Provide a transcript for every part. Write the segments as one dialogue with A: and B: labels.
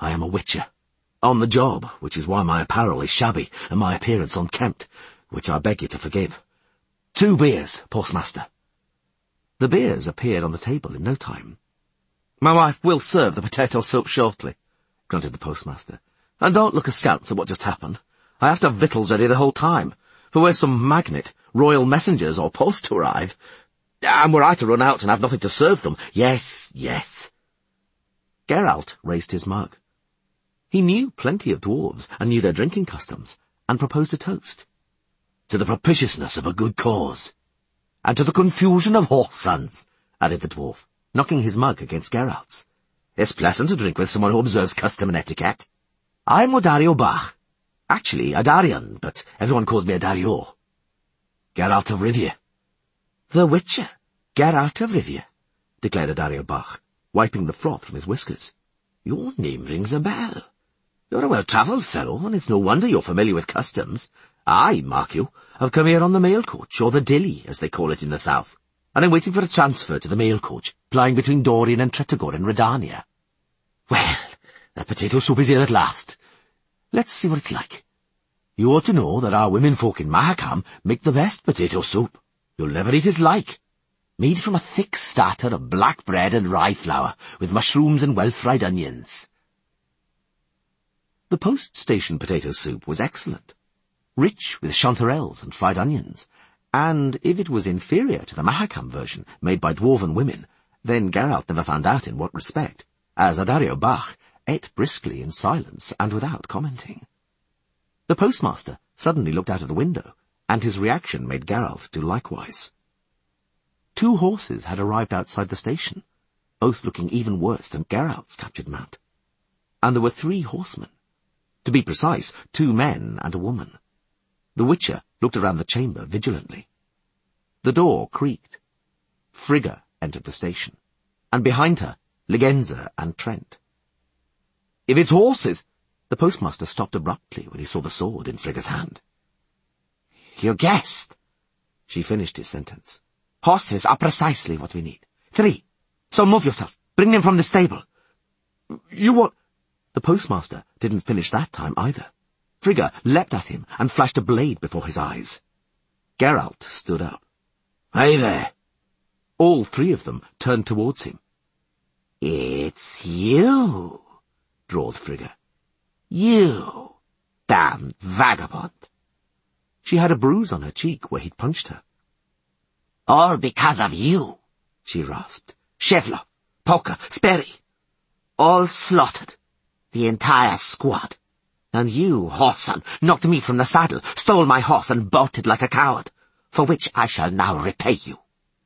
A: I am a witcher. On the job, which is why my apparel is shabby and my appearance unkempt, which I beg you to forgive. 2 beers, postmaster. The beers appeared on the table in no time. My wife will serve the potato soup shortly, grunted the postmaster. And don't look askance at what just happened. I have to have victuals ready the whole time, for where's some magnet, royal messengers or post to arrive, and were I to run out and have nothing to serve them, yes. Geralt raised his mug. He knew plenty of dwarves and knew their drinking customs, and proposed a toast. To the propitiousness of a good cause, and to the confusion of whoresons, added the dwarf, knocking his mug against Geralt's. It's pleasant to drink with someone who observes custom and etiquette. I'm Odario Bach. Actually, Adarian, but everyone calls me Odario. Geralt of Rivia. The Witcher, Geralt of Rivia, declared Odario Bach, wiping the froth from his whiskers. Your name rings a bell. You're a well-travelled fellow, and it's no wonder you're familiar with customs. I, mark you, have come here on the mail coach, or the dilly, as they call it in the south, and I'm waiting for a transfer to the mail coach, plying between Dorian and Tretogor in Redania. Well, the potato soup is here at last. Let's see what it's like. You ought to know that our womenfolk in Mahakam make the best potato soup. You'll never eat its like. Made from a thick starter of black bread and rye flour, with mushrooms and well-fried onions. The post-station potato soup was excellent, rich with chanterelles and fried onions, and if it was inferior to the Mahakam version made by dwarven women, then Geralt never found out in what respect, as Odario Bach ate briskly in silence and without commenting. The postmaster suddenly looked out of the window, and his reaction made Geralt do likewise. 2 horses had arrived outside the station, both looking even worse than Geralt's captured mount. And there were 3 horsemen. To be precise, 2 men and a woman. The Witcher looked around the chamber vigilantly. The door creaked. Frigga entered the station, and behind her, Ligenza and Trent. If it's horses... The postmaster stopped abruptly when he saw the sword in Frigga's hand. You guessed, she finished his sentence. Horses are precisely what we need. 3. So move yourself. Bring them from the stable. You what? The postmaster didn't finish that time either. Frigga leapt at him and flashed a blade before his eyes. Geralt stood up. Hey there. All 3 of them turned towards him. It's you, drawled Frigga. You, damned vagabond. She had a bruise on her cheek where he'd punched her. All because of you, she rasped. Shevlov, Polka, Sperry, all slaughtered. The entire squad. And you, whoreson, knocked me from the saddle, stole my horse and bolted like a coward, for which I shall now repay you.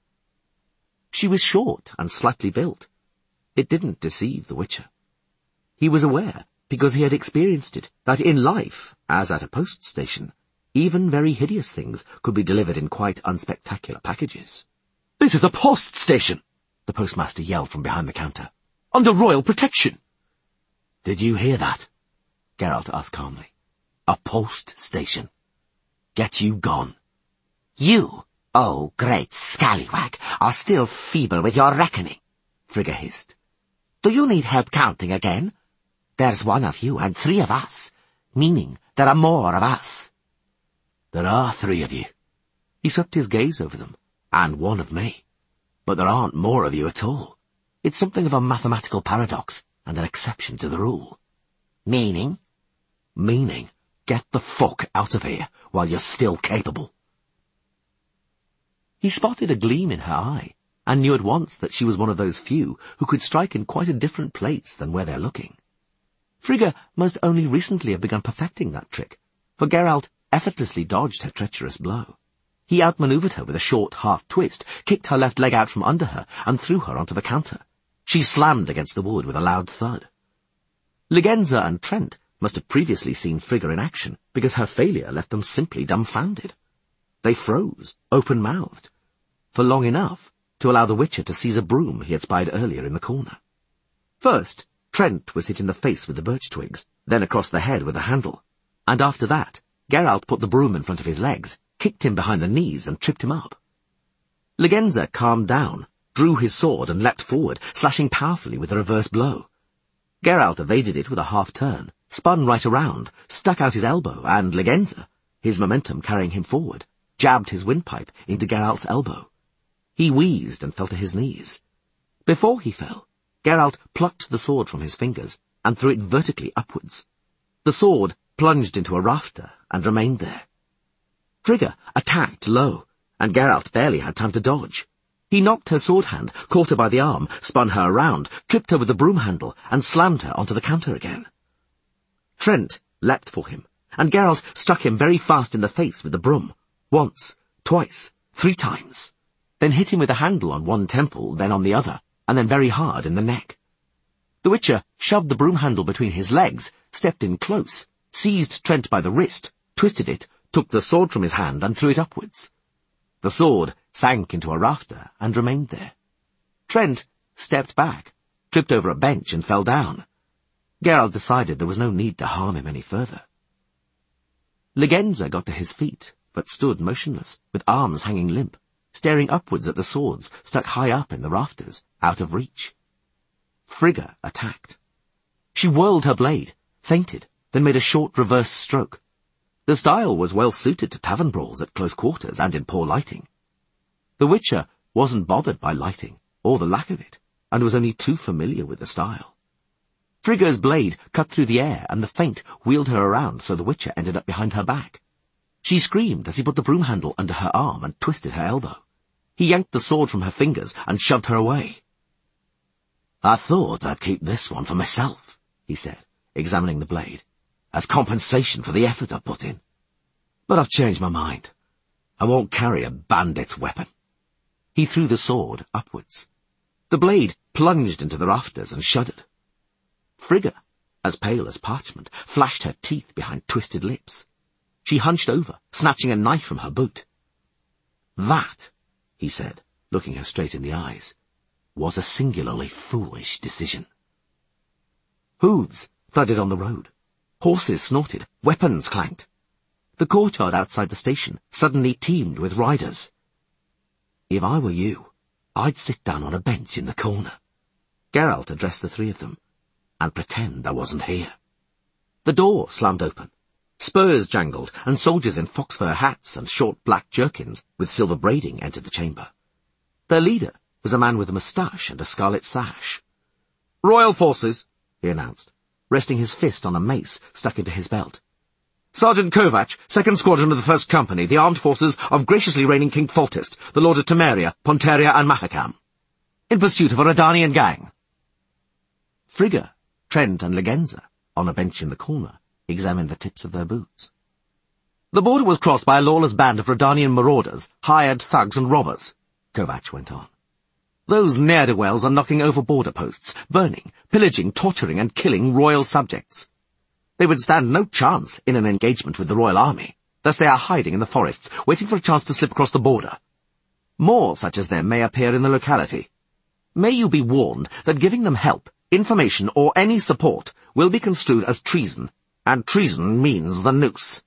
A: She was short and slightly built. It didn't deceive the Witcher. He was aware, because he had experienced it, that in life, as at a post station, even very hideous things could be delivered in quite unspectacular packages. This is a post station, the postmaster yelled from behind the counter. Under royal protection. Did you hear that? Geralt asked calmly. A post station. Get you gone. You, oh great scallywag, are still feeble with your reckoning, Frigga hissed. Do you need help counting again? There's 1 of you and 3 of us, meaning there are more of us. There are 3 of you. He swept his gaze over them, and 1 of me. But there aren't more of you at all. It's something of a mathematical paradox, and an exception to the rule. Meaning? Meaning, get the fuck out of here while you're still capable. He spotted a gleam in her eye, and knew at once that she was one of those few who could strike in quite a different place than where they're looking. Frigga must only recently have begun perfecting that trick, for Geralt effortlessly dodged her treacherous blow. He outmanoeuvred her with a short half-twist, kicked her left leg out from under her, and threw her onto the counter. She slammed against the wood with a loud thud. Ligenza and Trent must have previously seen Frigga in action, because her failure left them simply dumbfounded. They froze, open-mouthed, for long enough to allow the Witcher to seize a broom he had spied earlier in the corner. First, Trent was hit in the face with the birch twigs, then across the head with a handle, and after that, Geralt put the broom in front of his legs, kicked him behind the knees and tripped him up. Ligenza calmed down, drew his sword and leapt forward, slashing powerfully with a reverse blow. Geralt evaded it with a half-turn, spun right around, stuck out his elbow, and Legenza, his momentum carrying him forward, jabbed his windpipe into Geralt's elbow. He wheezed and fell to his knees. Before he fell, Geralt plucked the sword from his fingers and threw it vertically upwards. The sword plunged into a rafter and remained there. Frigga attacked low, and Geralt barely had time to dodge. He knocked her sword hand, caught her by the arm, spun her around, tripped her with the broom handle, and slammed her onto the counter again. Trent leapt for him, and Geralt struck him very fast in the face with the broom. Once, twice, 3 times. Then hit him with the handle on one temple, then on the other, and then very hard in the neck. The Witcher shoved the broom handle between his legs, stepped in close, seized Trent by the wrist, twisted it, took the sword from his hand and threw it upwards. The sword sank into a rafter and remained there. Trent stepped back, tripped over a bench and fell down. Geralt decided there was no need to harm him any further. Legenza got to his feet, but stood motionless, with arms hanging limp, staring upwards at the swords stuck high up in the rafters, out of reach. Frigga attacked. She whirled her blade, feinted, then made a short reverse stroke. The style was well suited to tavern brawls at close quarters and in poor lighting. The Witcher wasn't bothered by lighting, or the lack of it, and was only too familiar with the style. Frigga's blade cut through the air, and the feint wheeled her around so the Witcher ended up behind her back. She screamed as he put the broom handle under her arm and twisted her elbow. He yanked the sword from her fingers and shoved her away. "I thought I'd keep this one for myself," he said, examining the blade, "as compensation for the effort I put in. But I've changed my mind. I won't carry a bandit's weapon." He threw the sword upwards. The blade plunged into the rafters and shuddered. Frigga, as pale as parchment, flashed her teeth behind twisted lips. She hunched over, snatching a knife from her boot. "That," he said, looking her straight in the eyes, "was a singularly foolish decision." Hooves thudded on the road. Horses snorted. Weapons clanked. The courtyard outside the station suddenly teemed with riders. "If I were you, I'd sit down on a bench in the corner," Geralt addressed the 3 of them, "and pretend I wasn't here." The door slammed open. Spurs jangled, and soldiers in fox-fur hats and short black jerkins with silver braiding entered the chamber. Their leader was a man with a moustache and a scarlet sash. "Royal forces," he announced, resting his fist on a mace stuck into his belt. "Sergeant Kovac, 2nd Squadron of the 1st Company, the armed forces of graciously reigning King Foltest, the Lord of Temeria, Ponteria and Mahakam, in pursuit of a Redanian gang." Frigga, Trent and Legenza, on a bench in the corner, examined the tips of their boots. "The border was crossed by a lawless band of Redanian marauders, hired thugs and robbers," Kovac went on. "Those ne'er-do-wells are knocking over border posts, burning, pillaging, torturing and killing royal subjects. They would stand no chance in an engagement with the royal army, thus they are hiding in the forests, waiting for a chance to slip across the border. More such as them may appear in the locality. May you be warned that giving them help, information or any support will be construed as treason, and treason means the noose.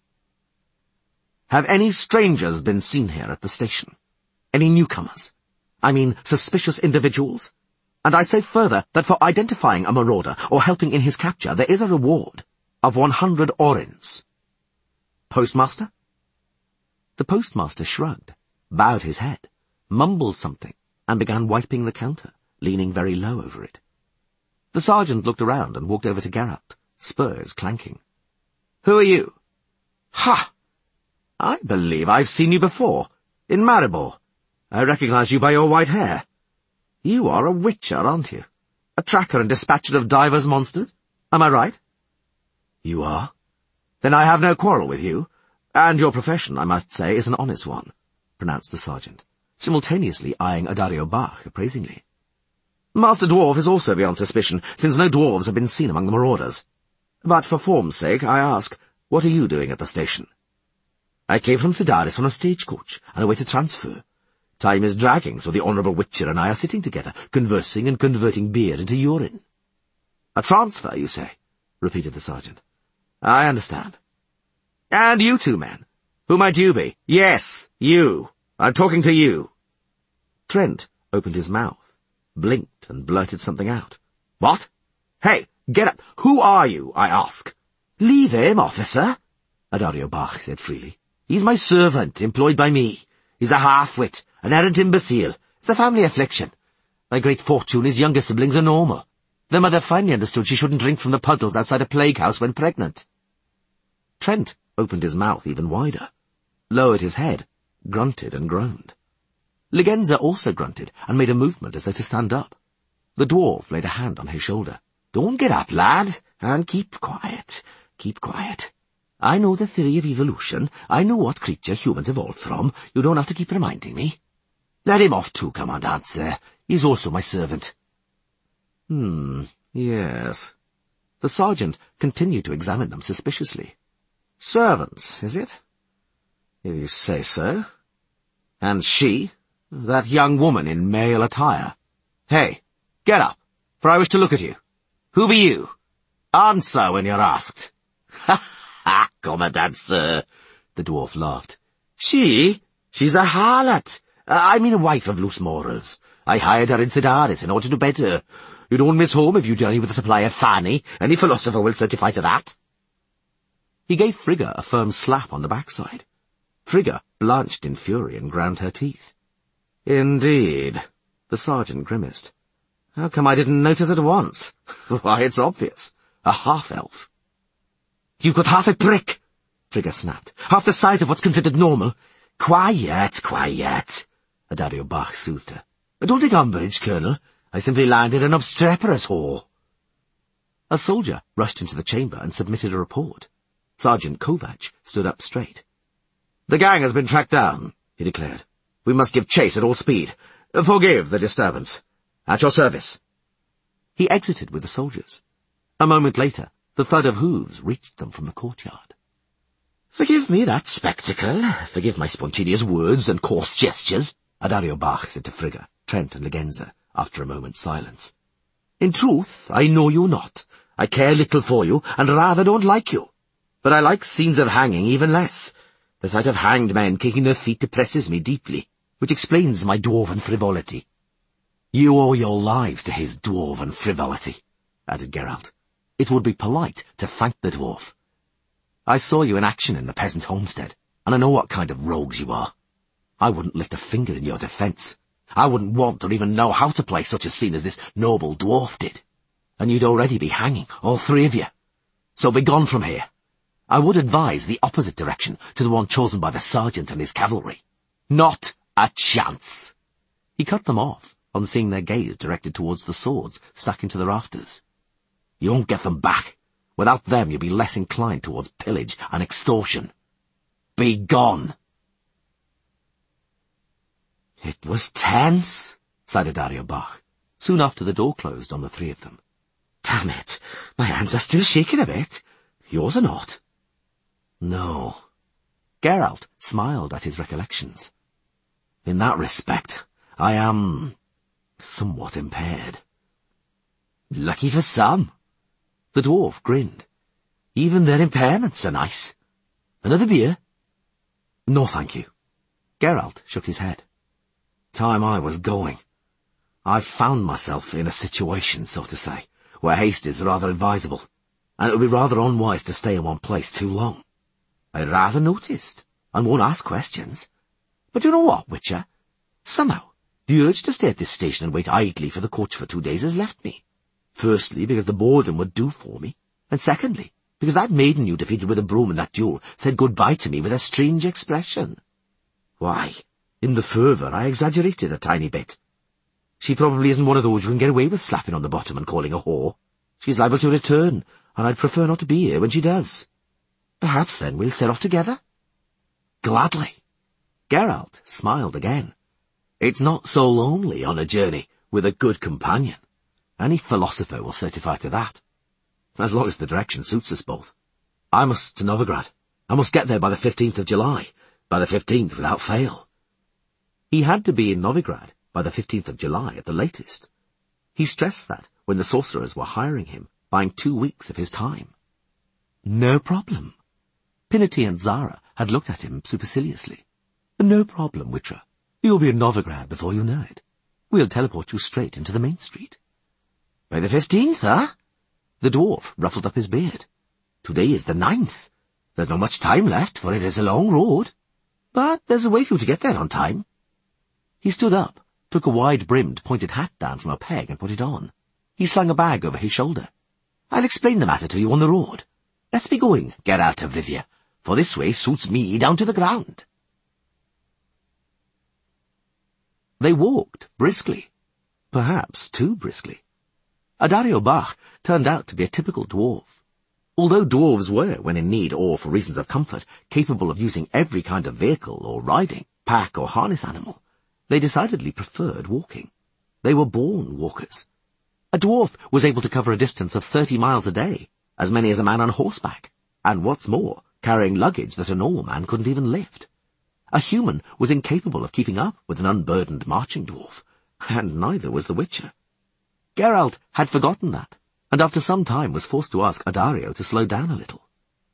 A: Have any strangers been seen here at the station? Any newcomers? I mean suspicious individuals? And I say further that for identifying a marauder or helping in his capture there is a reward of 100 orens. Postmaster?" The postmaster shrugged, bowed his head, mumbled something, and began wiping the counter, leaning very low over it. The sergeant looked around and walked over to Geralt, spurs clanking. "Who are you?" "Ha! I believe I've seen you before, in Maribor. I recognize you by your white hair. You are a witcher, aren't you? A tracker and dispatcher of divers monsters? Am I right?" "You are? Then I have no quarrel with you, and your profession, I must say, is an honest one," pronounced the sergeant, simultaneously eyeing Adario Bach appraisingly. "Master Dwarf is also beyond suspicion, since no dwarves have been seen among the marauders. But for form's sake, I ask, what are you doing at the station?" "I came from Sedaris on a stagecoach, and await a transfer. Time is dragging, so the Honourable Witcher and I are sitting together, conversing and converting beer into urine." "A transfer, you say?" repeated the sergeant. "I understand. And you 2 men, who might you be?" "Yes, you. I'm talking to you." Trent opened his mouth, blinked and blurted something out. "What? Hey, Get up! Who are you, I ask? Leave him, officer, Addario Bach said freely. He's my servant, employed by me. He's a half-wit, an errant imbecile. It's a family affliction. By great fortune, his younger siblings are normal. Their mother finally understood she shouldn't drink from the puddles outside a plague house when pregnant. Trent opened his mouth even wider, lowered his head, grunted and groaned. Legenza also grunted and made a movement as though to stand up. The dwarf laid a hand on his shoulder. Don't get up, lad, and keep quiet. Keep quiet. I know the theory of evolution. I know what creature humans evolved from. You don't have to keep reminding me. Let him off too, Commandant, sir. He's also my servant. Yes. The sergeant continued to examine them suspiciously. Servants, is it? If you say so. And she? That young woman in male attire. Hey, get up, for I wish to look at you. Who be you? Answer when you're asked. Ha ha, Commandant, sir, the dwarf laughed. She's a harlot. I mean a wife of loose morals. I hired her in Sidaris in order to bed her. You don't miss home if you journey with a supply of fanny. Any philosopher will certify to that. He gave Frigga a firm slap on the backside. Frigga blanched in fury and ground her teeth. Indeed, the sergeant grimaced. How come I didn't notice at once? Why, it's obvious. A half-elf. You've got half a prick, Frigga snapped. Half the size of what's considered normal. Quiet, quiet, Addario Bach soothed her. Don't take umbrage, Colonel. I simply landed an obstreperous whore. A soldier rushed into the chamber and submitted a report. Sergeant Kovac stood up straight. The gang has been tracked down, he declared. We must give chase at all speed. Forgive the disturbance. At your service. He exited with the soldiers. A moment later, the thud of hooves reached them from the courtyard. Forgive me that spectacle. Forgive my spontaneous words and coarse gestures, Addario Bach said to Frigga, Trent and Legenza, after a moment's silence. In truth, I know you not. I care little for you, and rather don't like you. But I like scenes of hanging even less. The sight of hanged men kicking their feet depresses me deeply, which explains my dwarven frivolity. You owe your lives to his dwarven frivolity, added Geralt. It would be polite to thank the dwarf. I saw you in action in the peasant homestead, and I know what kind of rogues you are. I wouldn't lift a finger in your defence. I wouldn't want or even know how to play such a scene as this noble dwarf did. And you'd already be hanging, all three of you. So be gone from here. I would advise the opposite direction to the one chosen by the sergeant and his cavalry. Not a chance. He cut them off on seeing their gaze directed towards the swords stuck into the rafters. You won't get them back. Without them you'll be less inclined towards pillage and extortion. Be gone. It was tense, sighed Addario Bach, soon after the door closed on the three of them. Damn it, my hands are still shaking a bit. Yours are not. No. Geralt smiled at his recollections. In that respect, I am somewhat impaired. Lucky for some. The dwarf grinned. Even their impairments are nice. Another beer? No, thank you. Geralt shook his head. Time I was going. I've found myself in a situation, so to say, where haste is rather advisable, and it would be rather unwise to stay in one place too long. I rather noticed, and won't ask questions. But you know what, Witcher? Somehow, the urge to stay at this station and wait idly for the coach for 2 days has left me. Firstly, because the boredom would do for me, and secondly, because that maiden you defeated with a broom in that duel said goodbye to me with a strange expression. Why, in the fervour I exaggerated a tiny bit. She probably isn't one of those you can get away with slapping on the bottom and calling a whore. She's liable to return, and I'd prefer not to be here when she does. Perhaps then we'll set off together? Gladly. Geralt smiled again. It's not so lonely on a journey with a good companion. Any philosopher will certify to that. As long as the direction suits us both. I must to Novigrad. I must get there by the 15th of July. By the 15th without fail. He had to be in Novigrad by the 15th of July at the latest. He stressed that when the sorcerers were hiring him, buying 2 weeks of his time. No problem. Pinnerty and Zara had looked at him superciliously. No problem, Witcher. You'll be in Novigrad before you know it. We'll teleport you straight into the main street. By the 15th, huh? The dwarf ruffled up his beard. "Today is the 9th. There's not much time left, for it is a long road. But there's a way for you to get there on time." He stood up, took a wide-brimmed pointed hat down from a peg and put it on. He slung a bag over his shoulder. "I'll explain the matter to you on the road. Let's be going, Geralt of Rivia, for this way suits me down to the ground." They walked briskly, perhaps too briskly. Addario Bach turned out to be a typical dwarf. Although dwarves were, when in need or for reasons of comfort, capable of using every kind of vehicle or riding, pack or harness animal, they decidedly preferred walking. They were born walkers. A dwarf was able to cover a distance of 30 miles a day, as many as a man on horseback, and what's more, carrying luggage that a normal man couldn't even lift. A human was incapable of keeping up with an unburdened marching dwarf, and neither was the Witcher. Geralt had forgotten that, and after some time was forced to ask Addario to slow down a little.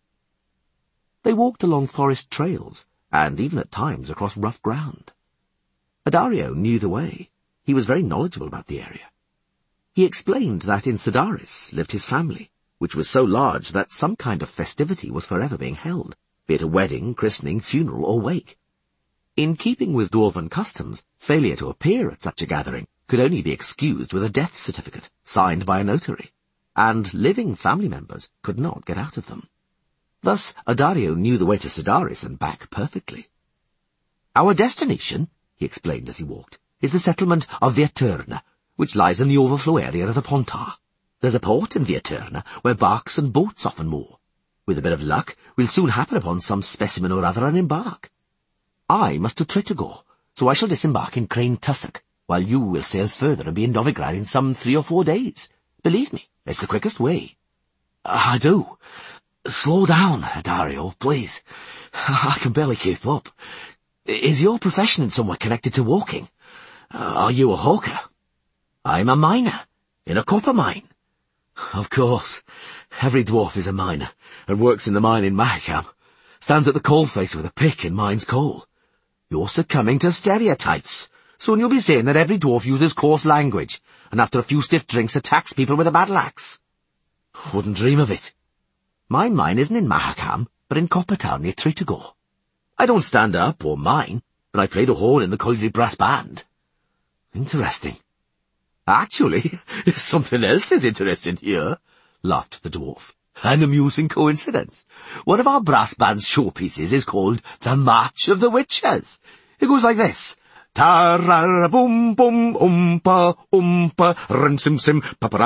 A: They walked along forest trails, and even at times across rough ground. Addario knew the way. He was very knowledgeable about the area. He explained that in Sidaris lived his family, which was so large that some kind of festivity was forever being held, be it a wedding, christening, funeral, or wake. In keeping with dwarven customs, failure to appear at such a gathering could only be excused with a death certificate, signed by a notary, and living family members could not get out of them. Thus, Addario knew the way to Sidaris and back perfectly. "Our destination," he explained as he walked, "is the settlement of Vieturna, which lies in the overflow area of the Pontar. There's a port in Vieturna where barks and boats often moor. With a bit of luck, we'll soon happen upon some specimen or other and embark. I must to Tritagor, so I shall disembark in Crane Tussock, while you will sail further and be in Novigrad in some 3 or 4 days. Believe me, it's the quickest way." "I do. Slow down, Addario, please. I can barely keep up. Is your profession in some way connected to walking? Are you a hawker?" "I'm a miner, in a copper mine." "Of course. Every dwarf is a miner, and works in the mine in Mahakam. Stands at the coalface with a pick and mines coal. You're succumbing to stereotypes. Soon you'll be saying that every dwarf uses coarse language, and after a few stiff drinks attacks people with a battle axe." "Wouldn't dream of it." "My mine isn't in Mahakam, but in Coppertown near Tritagor. I don't stand up or mine, but I play the horn in the colliery brass band." "Interesting." "Actually, something else is interesting here," laughed the dwarf. "An amusing coincidence. One of our brass band's showpieces is called the March of the Witches. It goes like this. Ta-ra-ra-boom-boom, oompa, rim-sim-sim,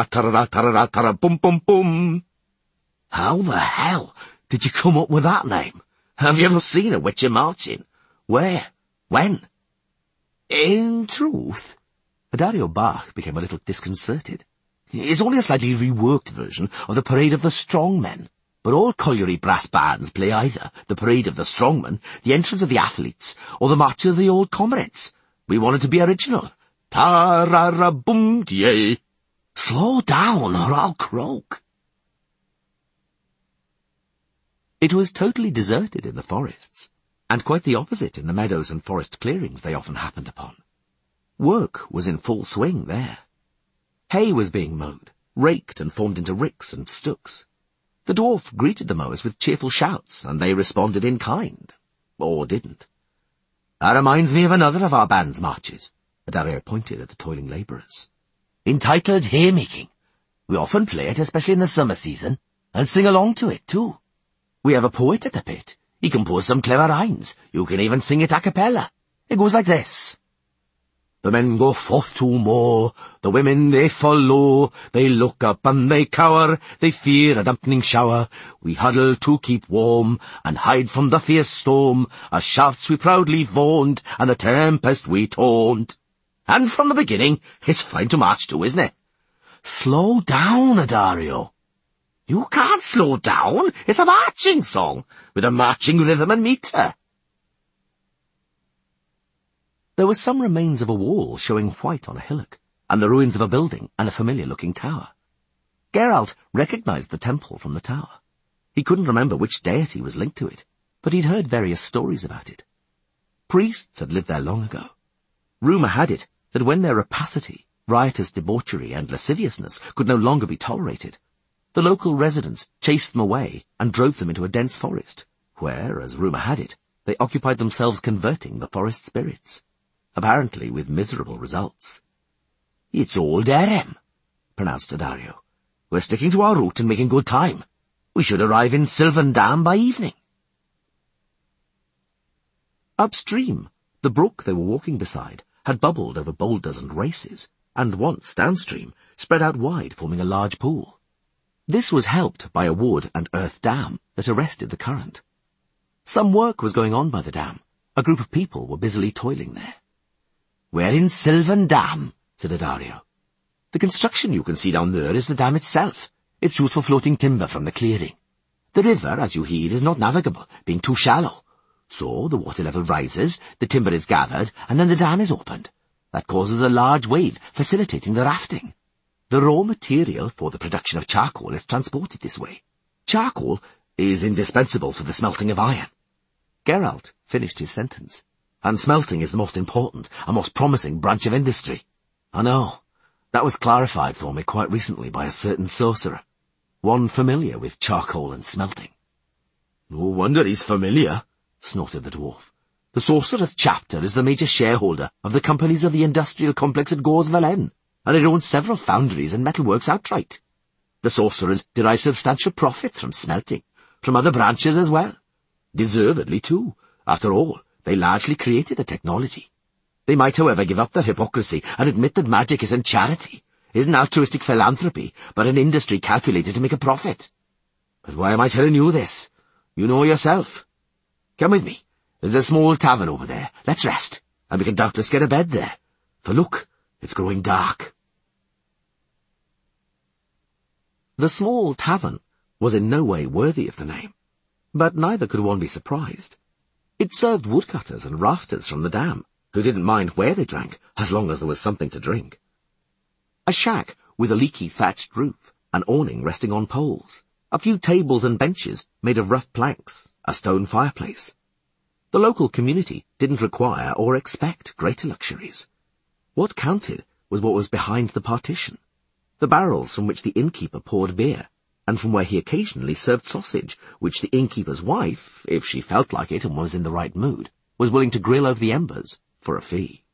A: pa-pa-ra-ta-ra-ra-ta-ra-ra-ta-ra-boom-boom-boom. How the hell did you come up with that name? Have you ever seen a Witcher marching? Where? When?" "In truth," Addario Bach became a little disconcerted. "It's only a slightly reworked version of the Parade of the Strongmen, but all colliery brass bands play either the Parade of the Strongmen, the Entrance of the Athletes, or the March of the Old Comrades. We wanted to be original. Ta-ra-ra-boom-de-ay. Slow down or I'll croak." It was totally deserted in the forests, and quite the opposite in the meadows and forest clearings they often happened upon. Work was in full swing there. Hay was being mowed, raked and formed into ricks and stooks. The dwarf greeted the mowers with cheerful shouts, and they responded in kind. Or didn't. "That reminds me of another of our band's marches," Addario pointed at the toiling labourers. "Entitled Haymaking. We often play it, especially in the summer season, and sing along to it, too. We have a poet at the pit. He composed some clever rhymes. You can even sing it a cappella. It goes like this. The men go forth to mow, the women they follow, they look up and they cower, they fear a dampening shower. We huddle to keep warm, and hide from the fierce storm, our shafts we proudly vaunt, and the tempest we taunt. And from the beginning, it's fine to march to, isn't it? Slow down, Addario. You can't slow down, it's a marching song, with a marching rhythm and metre. There were some remains of a wall showing white on a hillock, and the ruins of a building and a familiar-looking tower. Geralt recognized the temple from the tower. He couldn't remember which deity was linked to it, but he'd heard various stories about it. Priests had lived there long ago. Rumour had it that when their rapacity, riotous debauchery, and lasciviousness could no longer be tolerated, The local residents chased them away and drove them into a dense forest, where, as rumour had it, they occupied themselves converting the forest spirits, apparently with miserable results. "It's old Erem," pronounced Addario. "We're sticking to our route and making good time. We should arrive in Sylvan Dam by evening." Upstream, the brook they were walking beside had bubbled over boulders and races, and once downstream spread out wide, forming a large pool. This was helped by a wood and earth dam that arrested the current. Some work was going on by the dam. A group of people were busily toiling there. "We're in Sylvan Dam," said Addario. "The construction you can see down there is the dam itself. It's used for floating timber from the clearing. The river, as you heed, is not navigable, being too shallow. So the water level rises, the timber is gathered, and then the dam is opened. That causes a large wave, facilitating the rafting. The raw material for the production of charcoal is transported this way. Charcoal is indispensable for the smelting of iron." Geralt finished his sentence. "And smelting is the most important and most promising branch of industry. I know. That was clarified for me quite recently by a certain sorcerer, one familiar with charcoal and smelting." "No wonder he's familiar," snorted the dwarf. "The sorcerer's chapter is the major shareholder of the companies of the industrial complex at Gors Valen, and it owns several foundries and metalworks outright. The sorcerers derive substantial profits from smelting, from other branches as well. Deservedly, too. After all, they largely created the technology. They might, however, give up their hypocrisy and admit that magic isn't charity, isn't altruistic philanthropy, but an industry calculated to make a profit. But why am I telling you this? You know yourself. Come with me. There's a small tavern over there. Let's rest, and we can doubtless get a bed there. For look, it's growing dark." The small tavern was in no way worthy of the name, but neither could one be surprised. It served woodcutters and rafters from the dam, who didn't mind where they drank, as long as there was something to drink. A shack with a leaky thatched roof, an awning resting on poles, a few tables and benches made of rough planks, a stone fireplace. The local community didn't require or expect greater luxuries. What counted was what was behind the partition, the barrels from which the innkeeper poured beer, and from where he occasionally served sausage, which the innkeeper's wife, if she felt like it and was in the right mood, was willing to grill over the embers for a fee.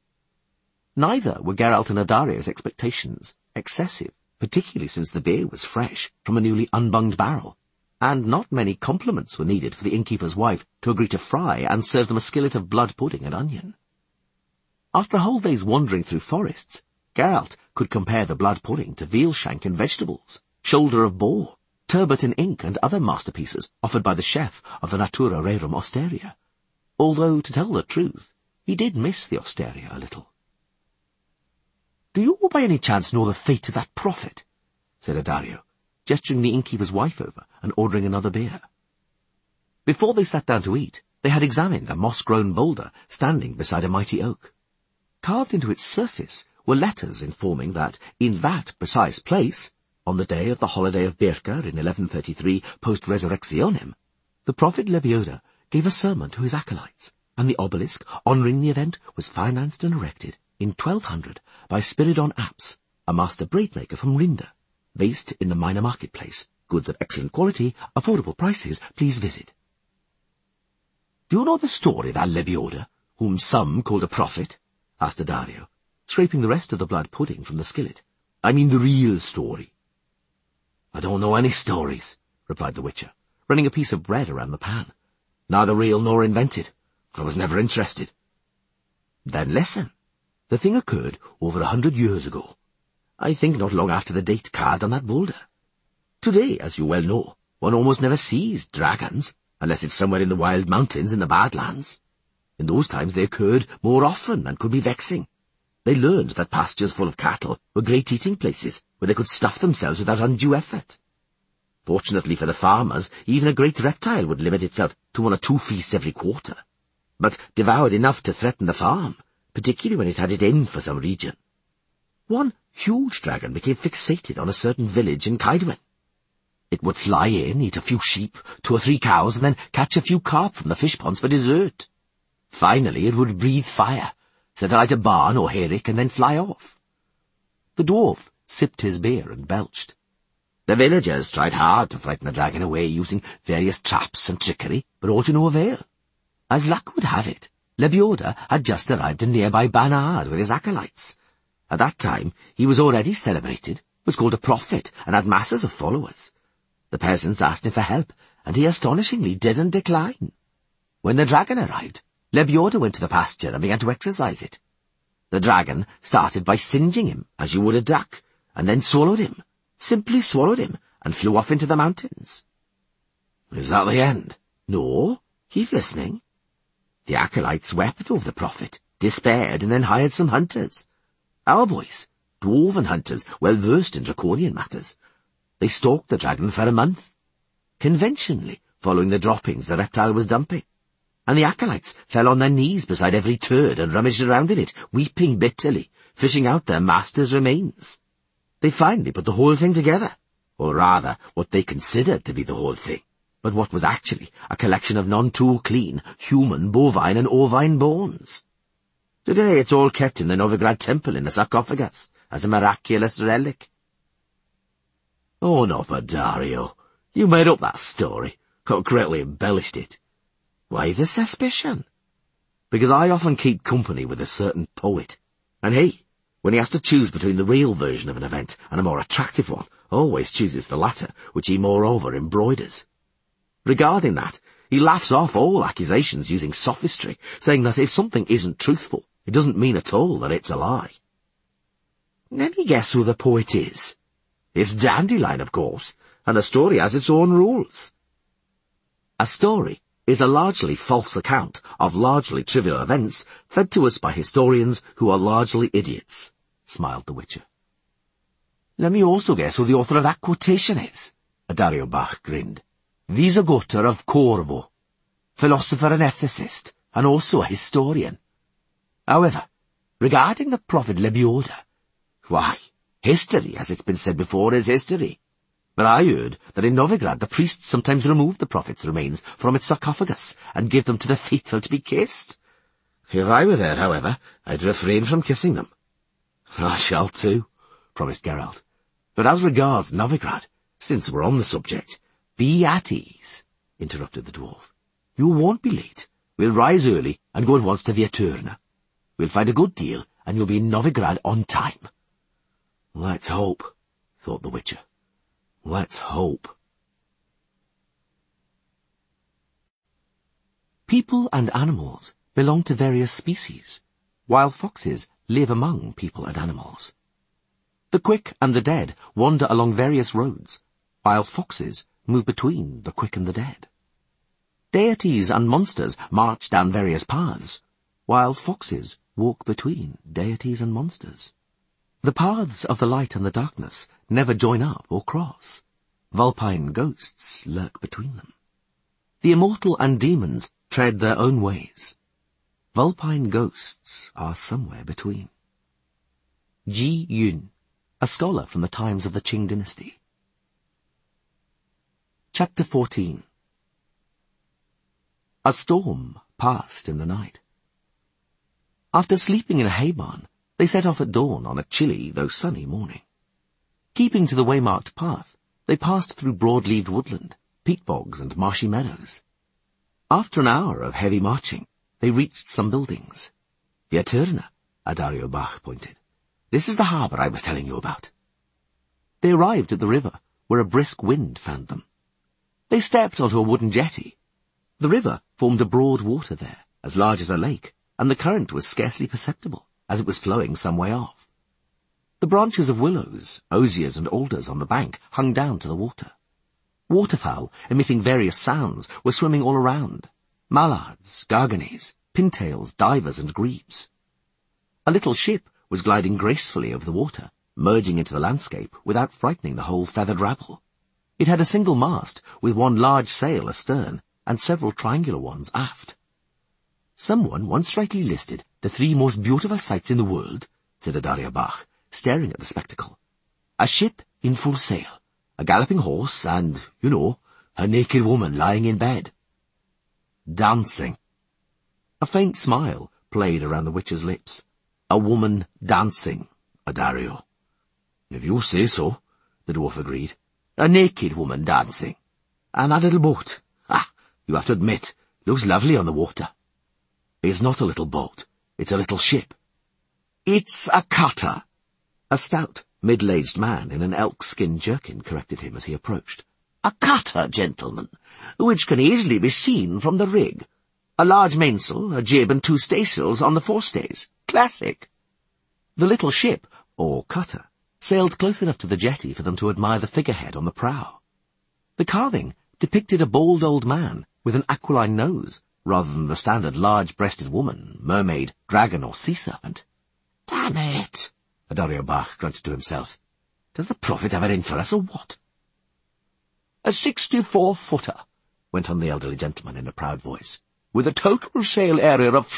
A: Neither were Geralt and Addario's expectations excessive, particularly since the beer was fresh from a newly unbunged barrel, and not many compliments were needed for the innkeeper's wife to agree to fry and serve them a skillet of blood pudding and onion. After a whole day's wandering through forests, Geralt could compare the blood pudding to veal shank and vegetables, shoulder of boar, turbot in ink, and other masterpieces offered by the chef of the Natura Rerum Osteria, although, to tell the truth, he did miss the Osteria a little. "Do you by any chance know the fate of that prophet?" said Addario, gesturing the innkeeper's wife over and ordering another beer. Before they sat down to eat, they had examined a moss-grown boulder standing beside a mighty oak. Carved into its surface were letters informing that, in that precise place, on the day of the holiday of Birka in 1133 post-resurrectionem, the prophet Lebioda gave a sermon to his acolytes, and the obelisk honouring the event was financed and erected in 1200 by Spiridon Apps, a master braid-maker from Rinda, based in the minor marketplace. Goods of excellent quality, affordable prices, please visit. "Do you know the story of that Lebioda, whom some called a prophet?" asked Addario, scraping the rest of the blood pudding from the skillet. "I mean the real story." "I don't know any stories," replied the Witcher, running a piece of bread around the pan. "Neither real nor invented. I was never interested." "Then listen. The thing occurred over 100 years ago. I think not long after the date carved on that boulder. Today, as you well know, one almost never sees dragons, unless it's somewhere in the wild mountains in the Badlands. In those times they occurred more often and could be vexing. They learned that pastures full of cattle were great eating places, where they could stuff themselves without undue effort. Fortunately for the farmers, even a great reptile would limit itself to 1 or 2 feasts every quarter, but devoured enough to threaten the farm, particularly when it had it in for some region. One huge dragon became fixated on a certain village in Kaidwen. It would fly in, eat a few sheep, 2 or 3 cows, and then catch a few carp from the fish ponds for dessert. Finally, it would breathe fire, set alight a barn or hayrick, and then fly off. The dwarf sipped his beer and belched. The villagers tried hard to frighten the dragon away using various traps and trickery, but all to no avail. As luck would have it, Lebioda had just arrived in nearby Banard with his acolytes. At that time, he was already celebrated, was called a prophet, and had masses of followers. The peasants asked him for help, and he astonishingly didn't decline. When the dragon arrived, Lebioda went to the pasture and began to exercise it. The dragon started by singeing him, as you would a duck, and then swallowed him, simply swallowed him, and flew off into the mountains. Is that the end? No, keep listening. The acolytes wept over the prophet, despaired, and then hired some hunters. Our boys, dwarven hunters, well versed in draconian matters. They stalked the dragon for a month, conventionally following the droppings the reptile was dumping, and the acolytes fell on their knees beside every turd and rummaged around in it, weeping bitterly, fishing out their master's remains. They finally put the whole thing together, or rather, what they considered to be the whole thing, but what was actually a collection of none too clean human, bovine, and ovine bones. Today it's all kept in the Novigrad temple in a sarcophagus, as a miraculous relic. Oh no, Dario, you made up that story, concretely embellished it. Why the suspicion? Because I often keep company with a certain poet, and he, when he has to choose between the real version of an event and a more attractive one, always chooses the latter, which he moreover embroiders. Regarding that, he laughs off all accusations using sophistry, saying that if something isn't truthful, it doesn't mean at all that it's a lie. Let me guess who the poet is. It's Dandelion, of course, and a story has its own rules. A story is a largely false account of largely trivial events fed to us by historians who are largely idiots, smiled the Witcher. Let me also guess who the author of that quotation is, Dario Bach grinned. Visigotor of Corvo, philosopher and ethicist, and also a historian. However, regarding the prophet Lebioda, why, history, as it's been said before, is history. But I heard that in Novigrad the priests sometimes remove the prophet's remains from its sarcophagus and give them to the faithful to be kissed. If I were there, however, I'd refrain from kissing them. I shall too, promised Geralt. But as regards Novigrad, since we're on the subject, be at ease, interrupted the dwarf. You won't be late. We'll rise early and go at once to Vieturna. We'll find a good deal, and you'll be in Novigrad on time. Let's hope, thought the Witcher. Let's hope. People and animals belong to various species, while foxes live among people and animals. The quick and the dead wander along various roads, while foxes move between the quick and the dead. Deities and monsters march down various paths, while foxes walk between deities and monsters. The paths of the light and the darkness never join up or cross. Vulpine ghosts lurk between them. The immortal and demons tread their own ways. Vulpine ghosts are somewhere between. Ji Yun, a scholar from the times of the Qing dynasty. Chapter 14. A storm passed in the night. After sleeping in a hay barn, they set off at dawn on a chilly, though sunny morning. Keeping to the waymarked path, they passed through broad-leaved woodland, peat bogs and marshy meadows. After an hour of heavy marching, they reached some buildings. Vieturna, Dario Bach pointed. This is the harbour I was telling you about. They arrived at the river, where a brisk wind found them. They stepped onto a wooden jetty. The river formed a broad water there, as large as a lake, and the current was scarcely perceptible, as it was flowing some way off. The branches of willows, osiers, and alders on the bank hung down to the water. Waterfowl, emitting various sounds, were swimming all around. Mallards, garganets, pintails, divers, and grebes. A little ship was gliding gracefully over the water, merging into the landscape without frightening the whole feathered rabble. It had a single mast, with one large sail astern, and several triangular ones aft. Someone once rightly listed the 3 most beautiful sights in the world, said Dario Bach, staring at the spectacle. A ship in full sail, a galloping horse, and, a naked woman lying in bed. Dancing. A faint smile played around the Witcher's lips. A woman dancing, Dario. If you say so, the dwarf agreed. A naked woman dancing. And that little boat. Ah, you have to admit, looks lovely on the water. It's not a little boat. It's a little ship. It's a cutter. A stout, middle-aged man in an elk-skin jerkin corrected him as he approached. A cutter, gentlemen, which can easily be seen from the rig. A large mainsail, a jib and 2 staysails on the forestays. Classic. The little ship, or cutter, sailed close enough to the jetty for them to admire the figurehead on the prow. The carving depicted a bald old man with an aquiline nose, rather than the standard large-breasted woman, mermaid, dragon, or sea serpent. Damn it! Addario Bach grunted to himself. Does the prophet have it in for us, or what? A 64-footer, went on the elderly gentleman in a proud voice, with a total sail area of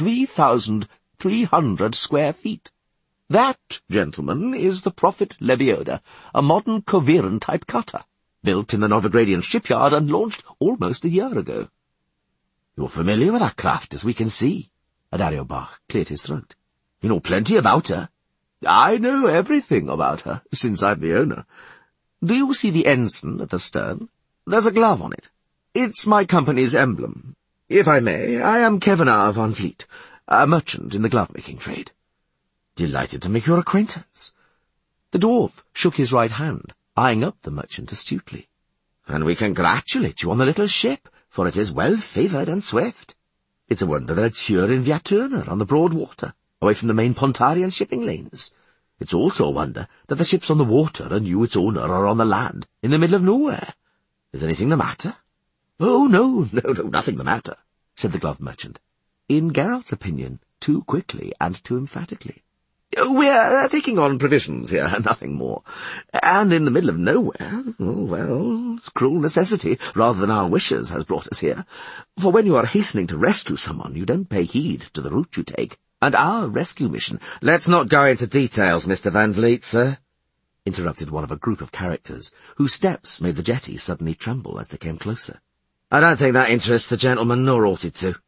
A: 3,300 square feet. That, gentlemen, is the Prophet Lebioda, a modern Coveran-type cutter, built in the Novigradian shipyard and launched almost a year ago. You're familiar with that craft, as we can see. Addario Bach cleared his throat. You know plenty about her. I know everything about her, since I'm the owner. Do you see the ensign at the stern? There's a glove on it. It's my company's emblem. If I may, I am Kevenar van Vliet, a merchant in the glove-making trade. Delighted to make your acquaintance. The dwarf shook his right hand, eyeing up the merchant astutely. And we congratulate you on the little ship, for it is well favoured and swift. It's a wonder that it's here in Viaturner on the broad water, away from the main Pontarian shipping lanes. It's also a wonder that the ship's on the water and you, its owner, are on the land, in the middle of nowhere. Is anything the matter? Oh, no, nothing the matter, said the glove merchant, in Geralt's opinion, too quickly and too emphatically. We're taking on provisions here, nothing more. And in the middle of nowhere, oh, well, it's cruel necessity, rather than our wishes, has brought us here. For when you are hastening to rescue someone, you don't pay heed to the route you take. And our rescue mission— Let's not go into details, Mr. Van Vliet, sir, interrupted one of a group of characters, whose steps made the jetty suddenly tremble as they came closer. I don't think that interests the gentleman, nor ought it to.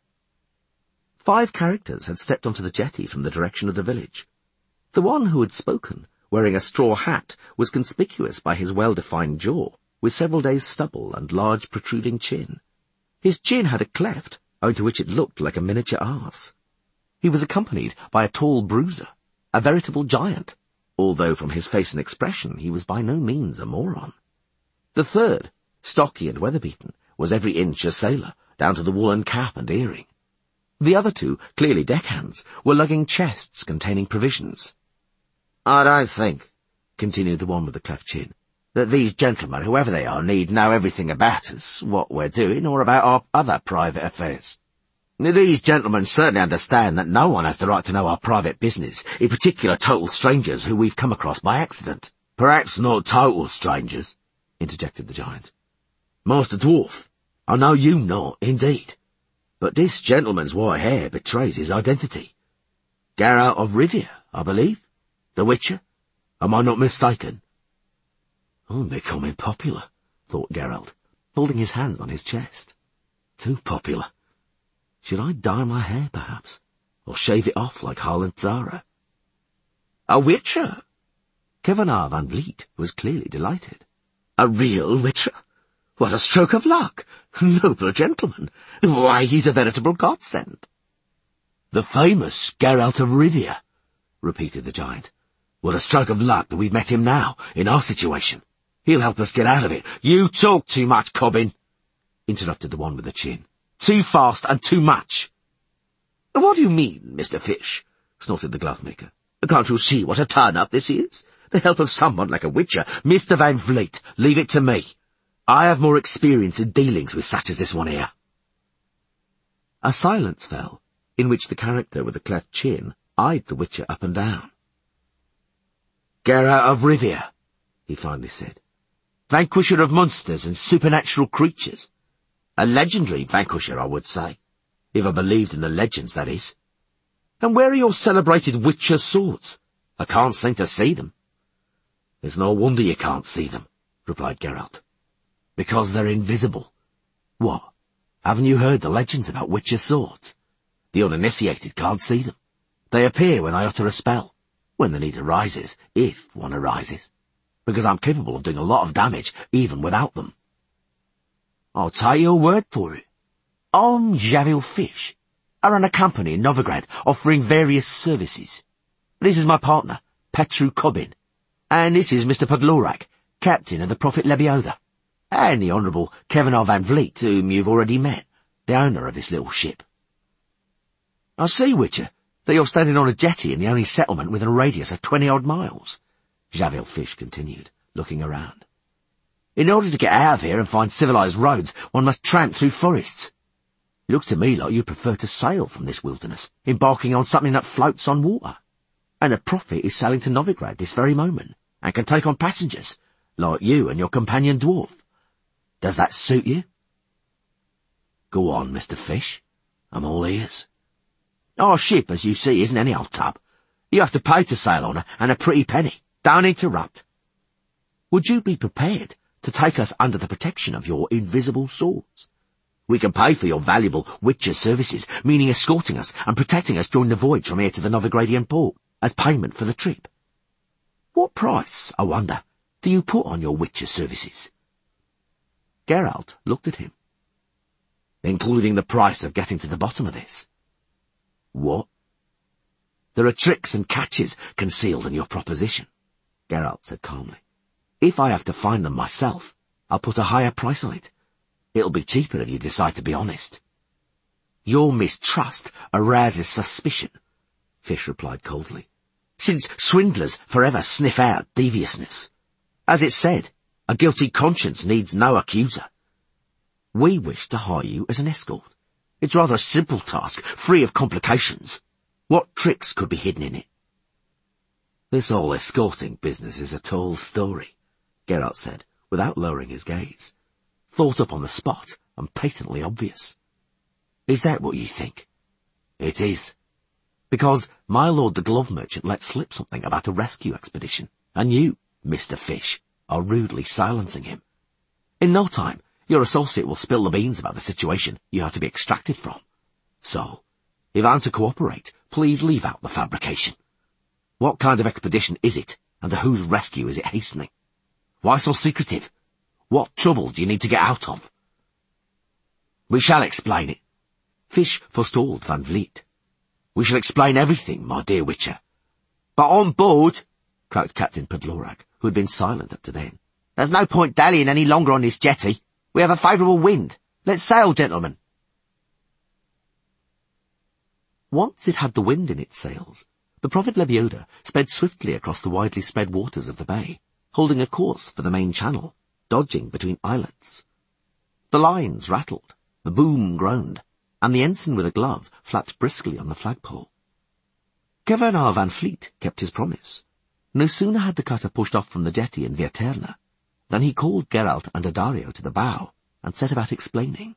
A: 5 characters had stepped onto the jetty from the direction of the village. The one who had spoken, wearing a straw hat, was conspicuous by his well-defined jaw, with several days' stubble and large protruding chin. His chin had a cleft, owing to which it looked like a miniature arse. He was accompanied by a tall bruiser, a veritable giant, although from his face and expression he was by no means a moron. The third, stocky and weather-beaten, was every inch a sailor, down to the woolen cap and earring. The other 2, clearly deckhands, were lugging chests containing provisions. I don't think, continued the one with the cleft chin, that these gentlemen, whoever they are, need know everything about us, what we're doing, or about our other private affairs. These gentlemen certainly understand that no one has the right to know our private business, in particular total strangers who we've come across by accident. Perhaps not total strangers, interjected the giant. Master Dwarf, I know you not, indeed. But this gentleman's white hair betrays his identity. Geralt of Rivia, I believe. The Witcher? Am I not mistaken? I'm becoming popular, thought Geralt, folding his hands on his chest. Too popular. Should I dye my hair, perhaps? Or shave it off like Harlan Zara? A Witcher? Kevenar van Vliet was clearly delighted. A real Witcher? What a stroke of luck! Noble gentleman! Why, he's a veritable godsend. The famous Geralt of Rivia, repeated the giant. What a stroke of luck that we've met him now, in our situation. He'll help us get out of it. You talk too much, Cobbin, interrupted the one with the chin. Too fast and too much. What do you mean, Mr. Fish? Snorted the glove-maker. Can't you see what a turn-up this is? The help of someone like a Witcher. Mr. Van Vliet, leave it to me. I have more experience in dealings with such as this one here. A silence fell, in which the character with the cleft chin eyed the Witcher up and down. Geralt of Rivia, he finally said. Vanquisher of monsters and supernatural creatures. A legendary vanquisher, I would say. If I believed in the legends, that is. And where are your celebrated Witcher swords? I can't seem to see them. It's no wonder you can't see them, replied Geralt. Because they're invisible. What? Haven't you heard the legends about Witcher swords? The uninitiated can't see them. They appear when I utter a spell, when the need arises, if one arises. because I'm capable of doing a lot of damage even without them. I'll take your word for it. I'm Javil Fish. I run a company in Novigrad offering various services. This is my partner, Petru Kobin, and this is Mr. Podlorak, captain of the Prophet Lebioda, and the Honourable Kevinar Van Vliet, whom you've already met, the owner of this little ship. I see, Witcher, that you're standing on a jetty in the only settlement within a radius of 20-odd miles, Javil Fish continued, looking around. In order to get out of here and find civilised roads, one must tramp through forests. It looks to me like you prefer to sail from this wilderness, embarking on something that floats on water. And the Prophet is sailing to Novigrad this very moment, and can take on passengers, like you and your companion dwarf. Does that suit you? Go on, Mr. Fish. I'm all ears. Our ship, as you see, isn't any old tub. You have to pay to sail on her, and a pretty penny. Don't interrupt. Would you be prepared to take us under the protection of your invisible swords? We can pay for your valuable Witcher services, meaning escorting us and protecting us during the voyage from here to the Novigradian port, as payment for the trip. What price, I wonder, do you put on your Witcher services? Geralt looked at him. Including the price of getting to the bottom of this. What? There are tricks and catches concealed in your proposition, Geralt said calmly. If I have to find them myself, I'll put a higher price on it. It'll be cheaper if you decide to be honest. Your mistrust arouses suspicion, Fish replied coldly, since swindlers forever sniff out deviousness. As it said, a guilty conscience needs no accuser. We wish to hire you as an escort. It's rather a simple task, free of complications. What tricks could be hidden in it? This whole escorting business is a tall story, Geralt said, without lowering his gaze. Thought up on the spot and patently obvious. Is that what you think? It is. Because my lord the glove merchant let slip something about a rescue expedition, and you, Mr. Fish, are rudely silencing him. In no time, your associate will spill the beans about the situation you have to be extracted from. So, if I'm to cooperate, please leave out the fabrication. What kind of expedition is it, and to whose rescue is it hastening? Why so secretive? What trouble do you need to get out of? We shall explain it. Fish forestalled Van Vliet. We shall explain everything, my dear Witcher. But on board, croaked Captain Podlorak, who had been silent up to then. There's no point dallying any longer on this jetty. We have a favourable wind. Let's sail, gentlemen. Once it had the wind in its sails, the Prophet Lebioda sped swiftly across the widely spread waters of the bay, holding a course for the main channel, dodging between islets. The lines rattled, the boom groaned, and the ensign with a glove flapped briskly on the flagpole. Kevinar Van Vliet kept his promise. No sooner had the cutter pushed off from the jetty in Vierterna than he called Geralt and Addario to the bow and set about explaining.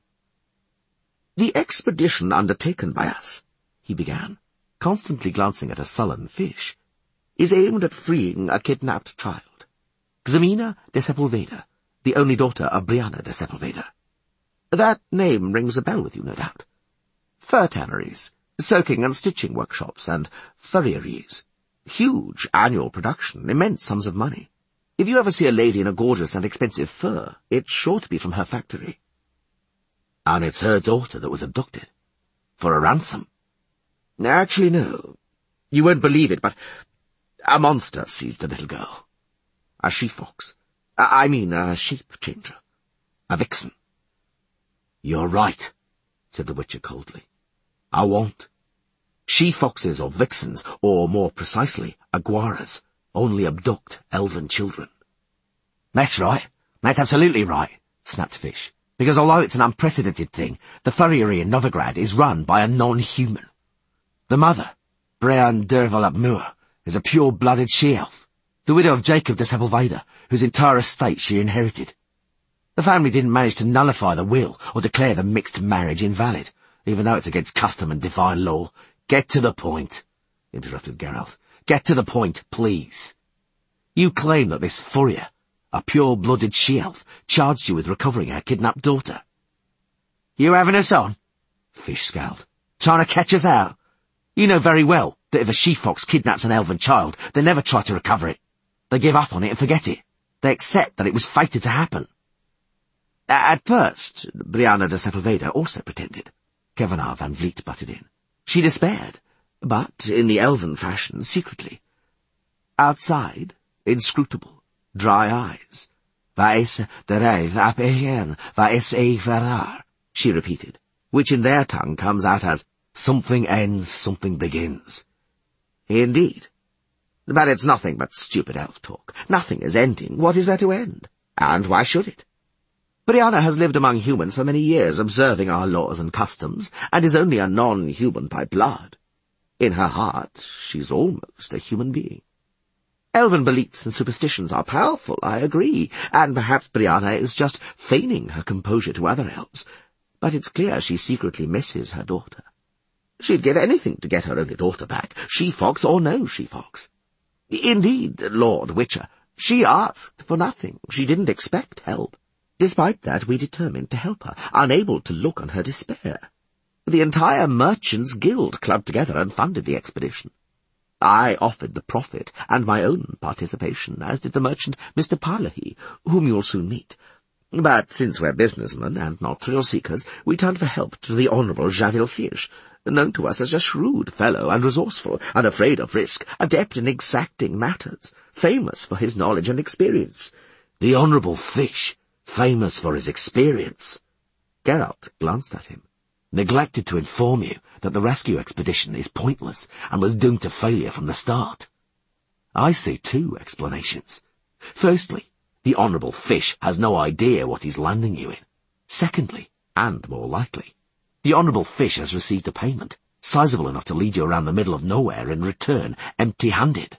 A: The expedition undertaken by us, he began, constantly glancing at a sullen Fish, is aimed at freeing a kidnapped child, Ximena de Sepulveda, the only daughter of Brianna de Sepulveda. That name rings a bell with you, no doubt. Fur tanneries, soaking and stitching workshops, and furrieries. Huge annual production, immense sums of money. If you ever see a lady in a gorgeous and expensive fur, it's sure to be from her factory. And it's her daughter that was abducted. For a ransom. Actually, no. You won't believe it, but a monster seized the little girl. A she-fox. A sheep-changer. A vixen. You're right, said the Witcher coldly. I won't. She-foxes or vixens, or more precisely, aguaras, only abduct elven children. That's right. That's absolutely right, snapped Fish. Because although it's an unprecedented thing, the furriery in Novigrad is run by a non-human. The mother, Brian Derval ap Muir, is a pure-blooded she-elf, the widow of Jacob de Sepulveda, whose entire estate she inherited. The family didn't manage to nullify the will or declare the mixed marriage invalid, even though it's against custom and divine law. Get to the point, interrupted Geralt. Get to the point, please. You claim that this Furrier, a pure-blooded she-elf, charged you with recovering her kidnapped daughter. You having us on? Fish scowled. Trying to catch us out? You know very well that if a she-fox kidnaps an elven child, they never try to recover it. They give up on it and forget it. They accept that it was fated to happen. At first, Brianna de Sepulveda also pretended. Kevenaar van Vliet butted in. She despaired, but, in the elven fashion, secretly. Outside, inscrutable, dry eyes. Va is de rêve ap ehen, va is e verar, she repeated, which in their tongue comes out as, something ends, something begins. Indeed. But it's nothing but stupid elf talk. Nothing is ending. What is there to end? And why should it? Brianna has lived among humans for many years, observing our laws and customs, and is only a non-human by blood. In her heart, she's almost a human being. Elven beliefs and superstitions are powerful, I agree, and perhaps Brianna is just feigning her composure to other elves, but it's clear she secretly misses her daughter. She'd give anything to get her only daughter back, she-fox or no she-fox. Indeed, Lord Witcher, she asked for nothing. She didn't expect help. Despite that, we determined to help her, unable to look on her despair. The entire Merchants' Guild clubbed together and funded the expedition. I offered the profit and my own participation, as did the merchant Mr. Parlahi, whom you'll soon meet. But since we're businessmen and not thrill-seekers, we turned for help to the Honourable Javil Fish, known to us as a shrewd fellow and resourceful, unafraid of risk, adept in exacting matters, famous for his knowledge and experience. The Honourable Fish, famous for his experience. Geralt glanced at him, neglected to inform you that the rescue expedition is pointless and was doomed to failure from the start. I see two explanations. Firstly, the Honourable Fish has no idea what he's landing you in. Secondly, and more likely, the Honourable Fish has received a payment, sizable enough to lead you around the middle of nowhere in return empty-handed.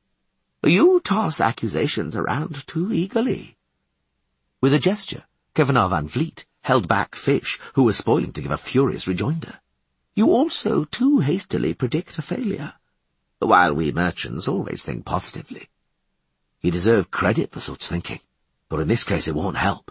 A: You toss accusations around too eagerly. With a gesture, Kevenaar van Vliet held back Fish, who was spoiling to give a furious rejoinder. You also too hastily predict a failure, while we merchants always think positively. You deserve credit for such thinking, but in this case it won't help.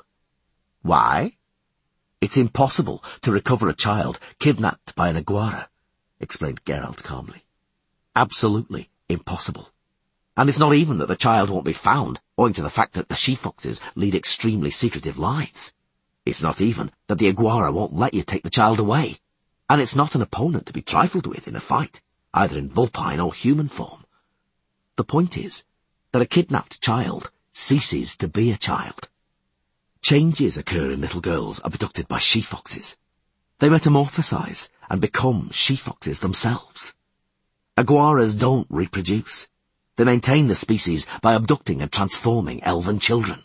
A: Why? It's impossible to recover a child kidnapped by an Aguara, explained Geralt calmly. Absolutely impossible. And it's not even that the child won't be found, owing to the fact that the she-foxes lead extremely secretive lives. It's not even that the Aguara won't let you take the child away. And it's not an opponent to be trifled with in a fight, either in vulpine or human form. The point is that a kidnapped child ceases to be a child. Changes occur in little girls abducted by she-foxes. They metamorphosize and become she-foxes themselves. Aguaras don't reproduce. They maintain the species by abducting and transforming elven children.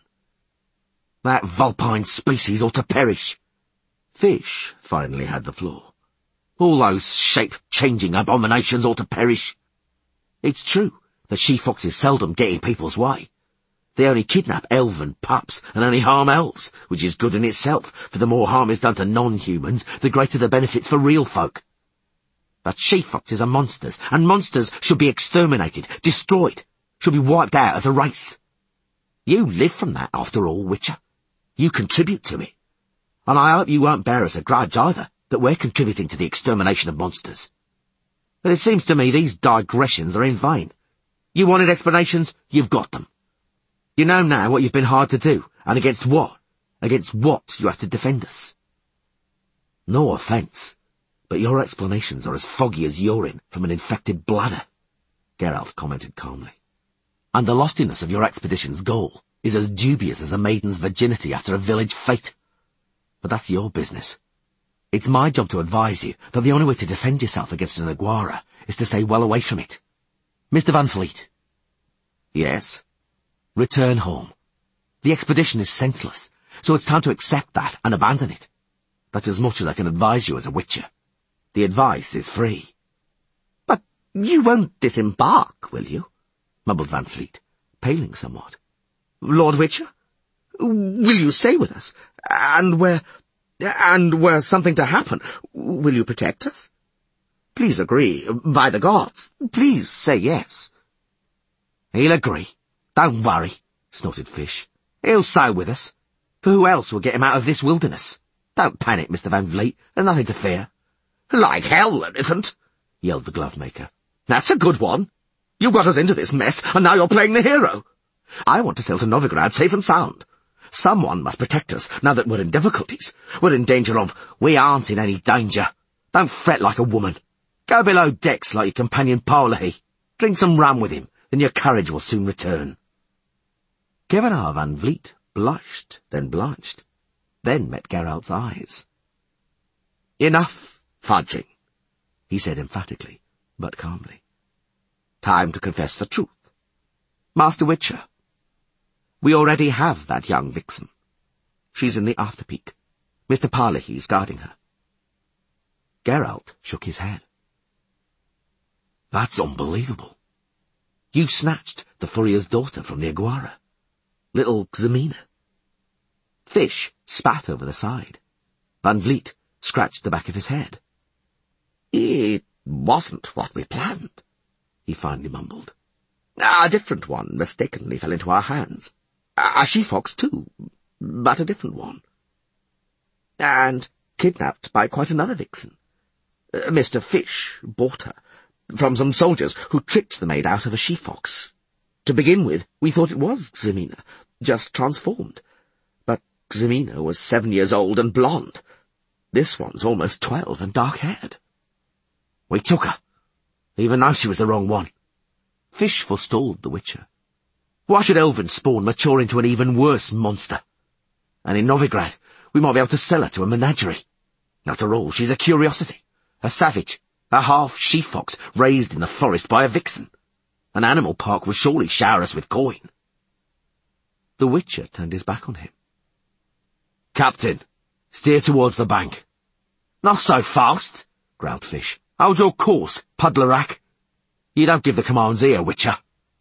A: That vulpine species ought to perish. Fish finally had the floor. All those shape-changing abominations ought to perish. It's true that she-foxes seldom get in people's way. They only kidnap elven pups and only harm elves, which is good in itself, for the more harm is done to non-humans, the greater the benefits for real folk. But she-foxes are monsters, and monsters should be exterminated, destroyed, should be wiped out as a race. You live from that, after all, Witcher. You contribute to it. And I hope you won't bear us a grudge, either, that we're contributing to the extermination of monsters. But it seems to me these digressions are in vain. You wanted explanations, you've got them. You know now what you've been hard to do, and against what? Against what you have to defend us. No offence, but your explanations are as foggy as urine from an infected bladder, Geralt commented calmly. And the loftiness of your expedition's goal is as dubious as a maiden's virginity after a village fete. But that's your business. It's my job to advise you that the only way to defend yourself against an Aguara is to stay well away from it. Mr. Van Vliet. Yes? Return home. The expedition is senseless, so it's time to accept that and abandon it. That's as much as I can advise you as a witcher. The advice is free. But you won't disembark, will you? Mumbled Van Vliet, paling somewhat. Lord Witcher? Will you stay with us? And were something to happen, will you protect us? Please agree, by the gods. Please say yes. He'll agree. Don't worry, snorted Fish. He'll stay with us. For who else will get him out of this wilderness? Don't panic, Mr. Van Vliet. There's nothing to fear. Like hell there isn't, yelled the glovemaker. That's a good one. You got us into this mess, and now you're playing the hero. I want to sail to Novigrad safe and sound. Someone must protect us now that we're in difficulties. We're in danger of... We aren't in any danger. Don't fret like a woman. Go below decks like your companion Paulahy. Drink some rum with him, then your courage will soon return. Gevenaar van Vliet blushed, then blanched, then met Geralt's eyes. Enough fudging, he said emphatically, but calmly. Time to confess the truth. Master Witcher, we already have that young vixen. She's in the afterpeak. Mr. Paulahy's guarding her. Geralt shook his head. That's unbelievable. You snatched the Furrier's daughter from the Aguara. Little Ximena. Fish spat over the side. Van Vliet scratched the back of his head. It wasn't what we planned, he finally mumbled. A different one mistakenly fell into our hands. A she-fox, too, but a different one. And kidnapped by quite another vixen. Mr. Fish bought her from some soldiers who tricked the maid out of a she-fox. To begin with, we thought it was Ximena, just transformed. But Ximena was 7 years old and blonde. This one's almost 12 and dark-haired. We took her, even though she was the wrong one. Fish forestalled the Witcher. Why should elven spawn mature into an even worse monster? And in Novigrad, we might be able to sell her to a menagerie. After all, she's a curiosity, a savage, a half she-fox raised in the forest by a vixen. An animal park will surely shower us with coin. The Witcher turned his back on him. Captain, steer towards the bank. Not so fast, growled Fish. Hold your course, Puddlerack. You don't give the commands here, Witcher.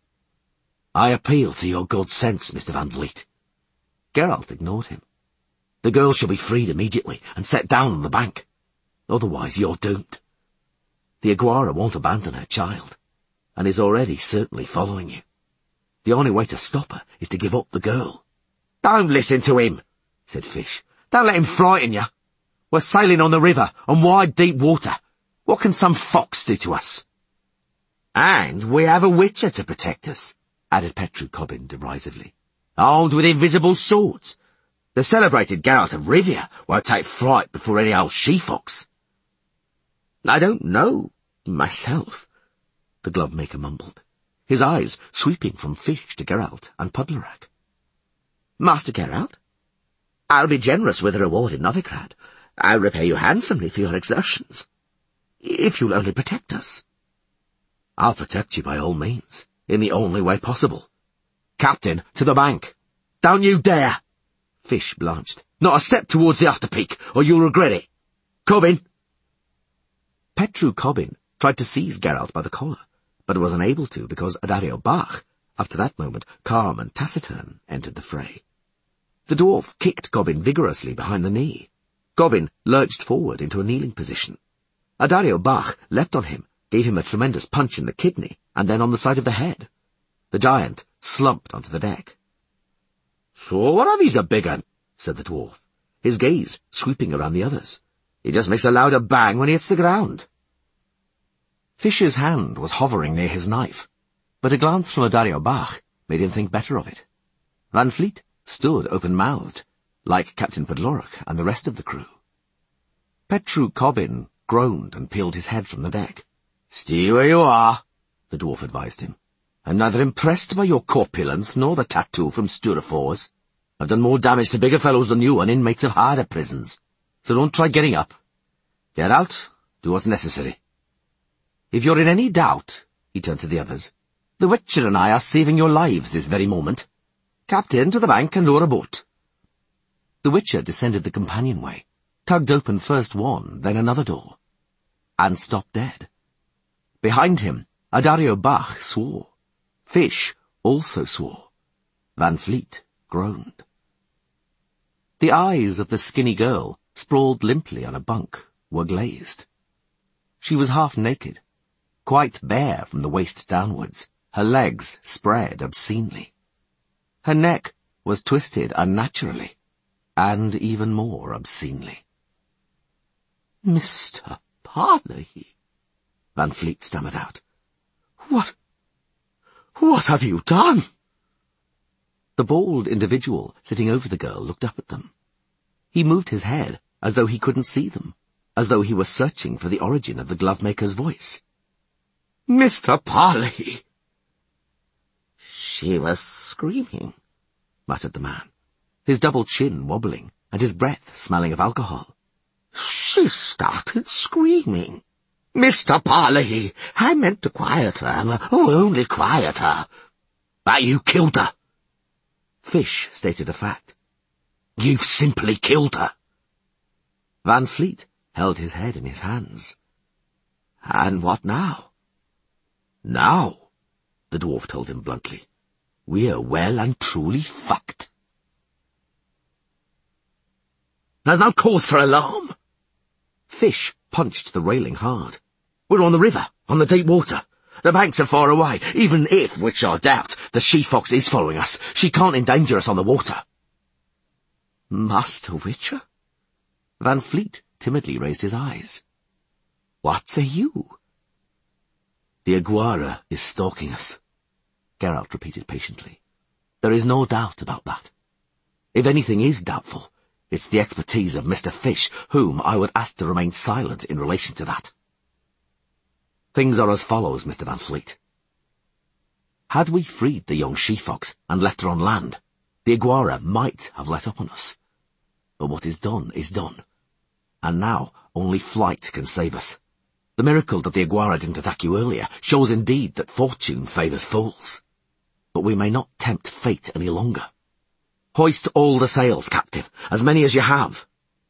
A: I appeal to your good sense, Mr. Van Vliet. Geralt ignored him. The girl shall be freed immediately and set down on the bank. Otherwise you're doomed. The Aguara won't abandon her child, and is already certainly following you. The only way to stop her is to give up the girl. Don't listen to him, said Fish. Don't let him frighten you. We're sailing on the river, on wide, deep water. What can some fox do to us? And we have a Witcher to protect us, added Petru Cobbin derisively, armed with invisible swords. The celebrated Geralt of Rivia won't take fright before any old she-fox. I don't know, myself, the glove-maker mumbled, his eyes sweeping from Fish to Geralt and Puddlerack. Master Geralt, I'll be generous with a reward in Novigrad. I'll repay you handsomely for your exertions, if you'll only protect us. I'll protect you by all means, in the only way possible. Captain, to the bank. Don't you dare! Fish blanched. Not a step towards the afterpeak, or you'll regret it. Cobbin! Petru Cobbin tried to seize Geralt by the collar, but was unable to because Addario Bach, up to that moment calm and taciturn, entered the fray. The dwarf kicked Cobbin vigorously behind the knee. Cobbin lurched forward into a kneeling position. Addario Bach leapt on him, gave him a tremendous punch in the kidney, and then on the side of the head. The giant slumped onto the deck. So what of he's a big un, said the dwarf, his gaze sweeping around the others. He just makes a louder bang when he hits the ground. Fish's hand was hovering near his knife, but a glance from Addario Bach made him think better of it. Van Vliet stood open-mouthed, like Captain Puddlerack and the rest of the crew. Petru Cobbin groaned and peeled his head from the deck. Stay where you are, the dwarf advised him. I'm neither impressed by your corpulence nor the tattoo from Sturefors. I've done more damage to bigger fellows than you and inmates of harder prisons, so don't try getting up. Get out, do what's necessary. If you're in any doubt, he turned to the others, the Witcher and I are saving your lives this very moment. Captain, to the bank and lower a boat. The Witcher descended the companionway, tugged open first one, then another door, and stopped dead. Behind him, Addario Bach swore. Fish also swore. Van Vliet groaned. The eyes of the skinny girl, sprawled limply on a bunk, were glazed. She was half naked, quite bare from the waist downwards, her legs spread obscenely. Her neck was twisted unnaturally, and even more obscenely. Mr. Paulahy, Van Vliet stammered out. What have you done? The bald individual sitting over the girl looked up at them. He moved his head as though he couldn't see them, as though he were searching for the origin of the glovemaker's voice.
B: "Mr. Parley!" "She was screaming," muttered the man,
A: his double chin wobbling and his breath smelling of alcohol.
B: "She started screaming. Mr. Parley, I meant to quiet her. Oh, only quiet her. But you killed her."
A: Fish stated a fact.
B: "You've simply killed her."
A: Van Fleet held his head in his hands.
B: "And what now?"
A: "Now," the dwarf told him bluntly, "we're well and truly fucked."
B: "There's no cause for alarm."
A: Fish punched the railing hard.
B: "We're on the river, on the deep water. The banks are far away. Even if, which I doubt, the she-fox is following us, she can't endanger us on the water."
A: "Master Witcher?" Van Fleet timidly raised his eyes. "What say you?"
B: "The Aguara is stalking us,"
A: Geralt repeated patiently. "There is no doubt about that. If anything is doubtful, it's the expertise of Mr. Fish, whom I would ask to remain silent in relation to that. Things are as follows, Mr. Van Fleet. Had we freed the young she-fox and left her on land, the Aguara might have let up on us. But what is done is done. And now only flight can save us. The miracle that the Aguara didn't attack you earlier shows indeed that fortune favours fools. But we may not tempt fate any longer. Hoist all the sails, Captain, as many as you have."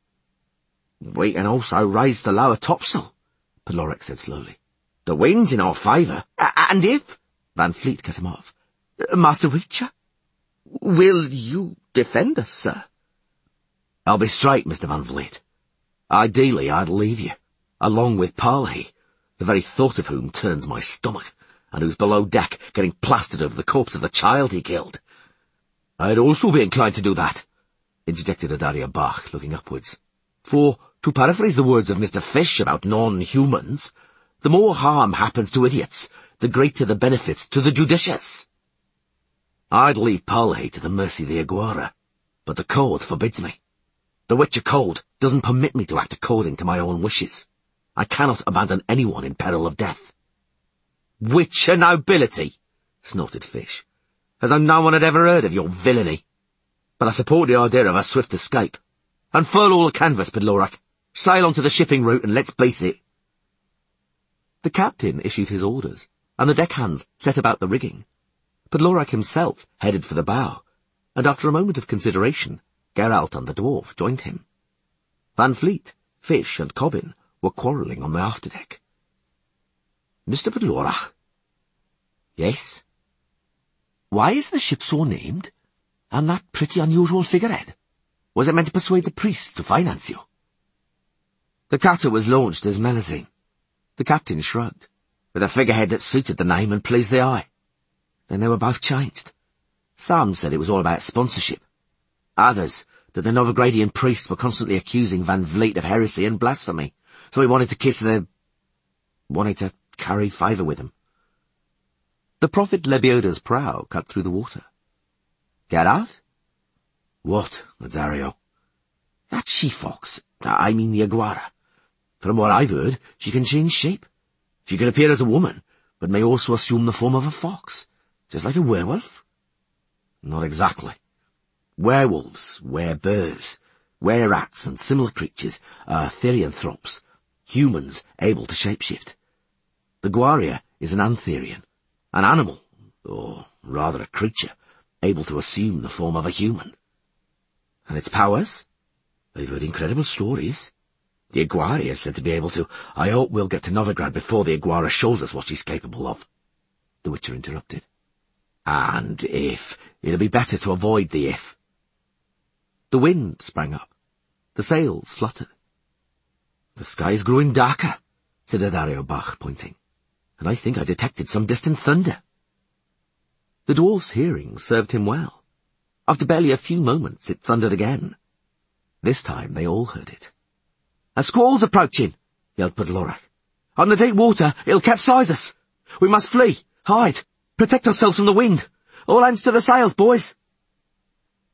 B: "We can also raise the lower topsail,"
A: Podlorek said slowly.
B: "The wind's in our favour, and if—"
A: Van Fleet cut him off.
B: "Master Witcher, will you defend us, sir?"
A: "I'll be straight, Mr. Van Fleet. Ideally, I'd leave you, along with Parley, the very thought of whom turns my stomach, and who's below deck getting plastered over the corpse of the child he killed." "I'd also be inclined to do that," interjected Adaria Bach, looking upwards. "For, to paraphrase the words of Mr. Fish about non-humans, the more harm happens to idiots, the greater the benefits to the judicious. I'd leave Parley to the mercy of the Aguara, but the code forbids me. The Witcher Code doesn't permit me to act according to my own wishes. I cannot abandon anyone in peril of death."
B: "Witcher nobility," snorted Fish, "as though no one had ever heard of your villainy. But I support the idea of a swift escape. Unfurl all the canvas, Podlorek. Sail onto the shipping route and let's beat it."
A: The captain issued his orders, and the deckhands set about the rigging. Podlorek himself headed for the bow, and after a moment of consideration, Geralt and the dwarf joined him. Van Fleet, Fish, and Cobbin were quarrelling on the afterdeck.
B: "Mr. Podlorek."
A: "Yes?" "Why is the ship so named? And that pretty unusual figurehead? Was it meant to persuade the priests to finance you?"
B: "The cutter was launched as Melusine,"
A: the captain shrugged,
B: "with a figurehead that suited the name and pleased the eye. Then they were both changed. Some said it was all about sponsorship. Others, that the Novigradian priests were constantly accusing Van Vliet of heresy and blasphemy, so he wanted to carry favour with them."
A: The prophet Lebioda's prow cut through the water.
B: "Geralt?"
A: "What, Lazario?"
B: "That she-fox, I mean the Aguara. From what I've heard, she can change shape. She can appear as a woman, but may also assume the form of a fox, just like a werewolf."
A: "Not exactly. Werewolves, werebears, were-rats, and similar creatures are therianthropes, humans able to shapeshift. The Guaria is an antherian, an animal, or rather a creature, able to assume the form of a human."
B: "And its powers?"
A: "I've heard incredible stories.
B: The Aguara is said to be able to—"
A: "I hope we'll get to Novigrad before the Aguara shows us what she's capable of," the Witcher interrupted.
B: "And if—"
A: "It'll be better to avoid the if." The wind sprang up. The sails fluttered.
B: "The sky is growing darker,"
A: said Adario Bach, pointing, "and I think I detected some distant thunder." The dwarf's hearing served him well. After barely a few moments it thundered again. This time they all heard it.
B: "A squall's approaching," yelled Podlorek. "On the deep water, it'll capsize us. We must flee, hide, protect ourselves from the wind. All hands to the sails, boys."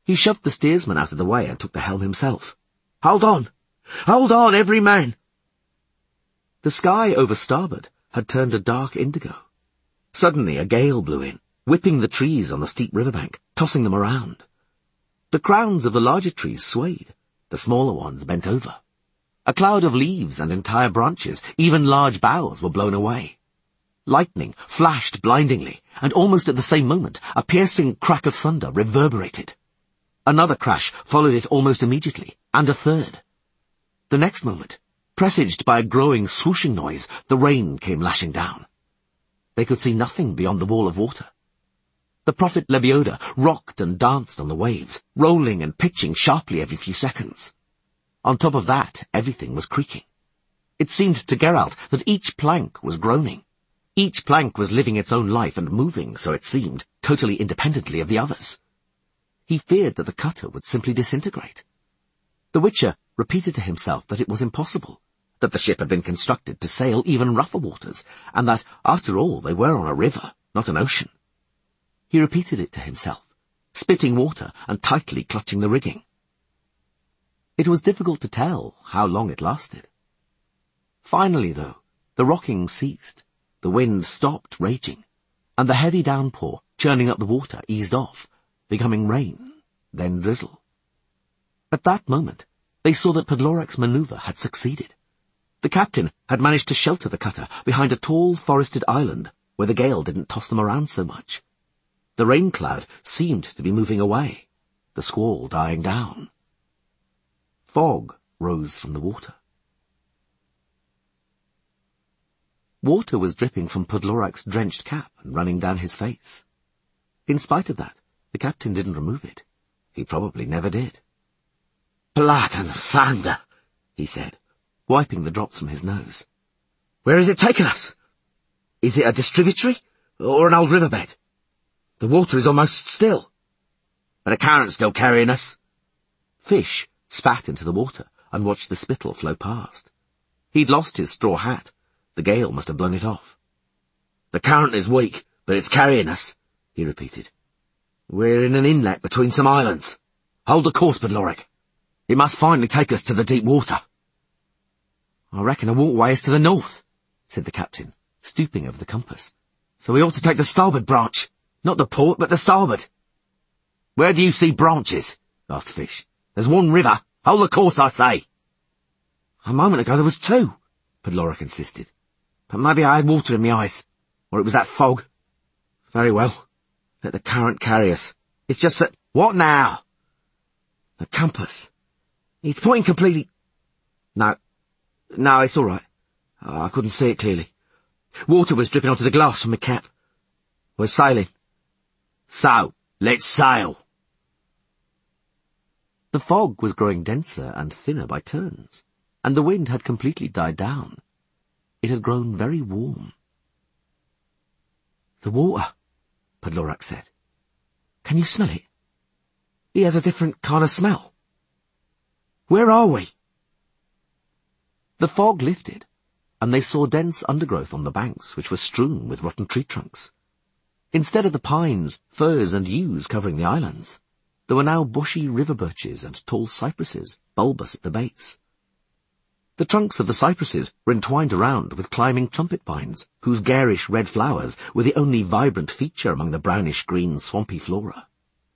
A: He shoved the steersman out of the way and took the helm himself. "Hold on! Hold on, every man!" The sky over starboard had turned a dark indigo. Suddenly a gale blew in, whipping the trees on the steep riverbank, tossing them around. The crowns of the larger trees swayed, the smaller ones bent over. A cloud of leaves and entire branches, even large boughs, were blown away. Lightning flashed blindingly, and almost at the same moment a piercing crack of thunder reverberated. Another crash followed it almost immediately, and a third. The next moment, presaged by a growing swooshing noise, the rain came lashing down. They could see nothing beyond the wall of water. The Prophet Lebioda rocked and danced on the waves, rolling and pitching sharply every few seconds. On top of that, everything was creaking. It seemed to Geralt that each plank was groaning. Each plank was living its own life and moving, so it seemed, totally independently of the others. He feared that the cutter would simply disintegrate. The Witcher repeated to himself that it was impossible, that the ship had been constructed to sail even rougher waters, and that, after all, they were on a river, not an ocean. He repeated it to himself, spitting water and tightly clutching the rigging. It was difficult to tell how long it lasted. Finally, though, the rocking ceased, the wind stopped raging, and the heavy downpour churning up the water eased off, becoming rain, then drizzle. At that moment, they saw that Podlorak's manoeuvre had succeeded. The captain had managed to shelter the cutter behind a tall forested island where the gale didn't toss them around so much. The rain cloud seemed to be moving away, the squall dying down. Fog rose from the water. Water was dripping from Podlorak's drenched cap and running down his face. In spite of that, the captain didn't remove it. He probably never did. "Blood and thunder," he said, wiping the drops from his nose. "Where has it taken us? Is it a distributary or an old riverbed? The water is almost still. But the current's still carrying us." Fish spat into the water and watched the spittle flow past. He'd lost his straw hat. The gale must have blown it off. "The current is weak, but it's carrying us," he repeated. "We're in an inlet between some islands. Hold the course, Podlorak. It must finally take us to the deep water." "I reckon a waterway is to the north," said the captain, stooping over the compass. "So we ought to take the starboard branch. Not the port, but the starboard." "Where do you see branches?" asked Fish. "There's one river. Hold the course, I say." "A moment ago there was two," Podlorak insisted. "But maybe I had water in my eyes, or it was that fog. Very well. Let the current carry us. It's just that—" "What now?" "The compass. It's pointing completely—" No, it's all right. I couldn't see it clearly. Water was dripping onto the glass from my cap. We're sailing." "So, let's sail." The fog was growing denser and thinner by turns, and the wind had completely died down. It had grown very warm. "The water," Podlorak said. "Can you smell it? It has a different kind of smell. Where are we?" The fog lifted, and they saw dense undergrowth on the banks, which were strewn with rotten tree trunks. Instead of the pines, firs, and yews covering the islands, there were now bushy river birches and tall cypresses, bulbous at the base. The trunks of the cypresses were entwined around with climbing trumpet vines, whose garish red flowers were the only vibrant feature among the brownish-green swampy flora.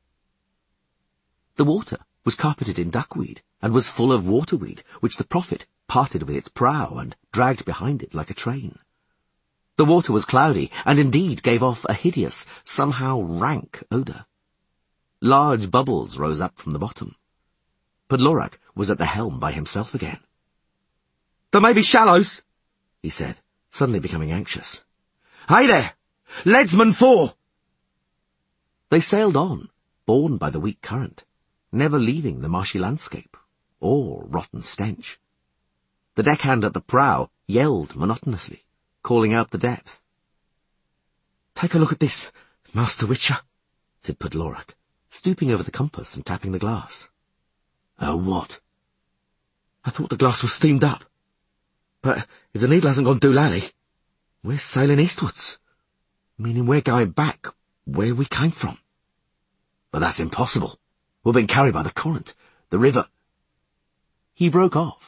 A: The water was carpeted in duckweed, and was full of waterweed, which the Prophet parted with its prow and dragged behind it like a train. The water was cloudy, and indeed gave off a hideous, somehow rank odour. Large bubbles rose up from the bottom. Podlorak was at the helm by himself again. "There may be shallows," he said, suddenly becoming anxious. "Hey there! Leadsman 4! They sailed on, borne by the weak current, never leaving the marshy landscape, or rotten stench. The deckhand at the prow yelled monotonously, calling out the depth. "Take a look at this, Master Witcher," said Podlorak, stooping over the compass and tapping the glass. What?" "I thought the glass was steamed up. But if the needle hasn't gone doolally, we're sailing eastwards, meaning we're going back where we came from." "But that's impossible. We've been carried by the current. The river—" He broke off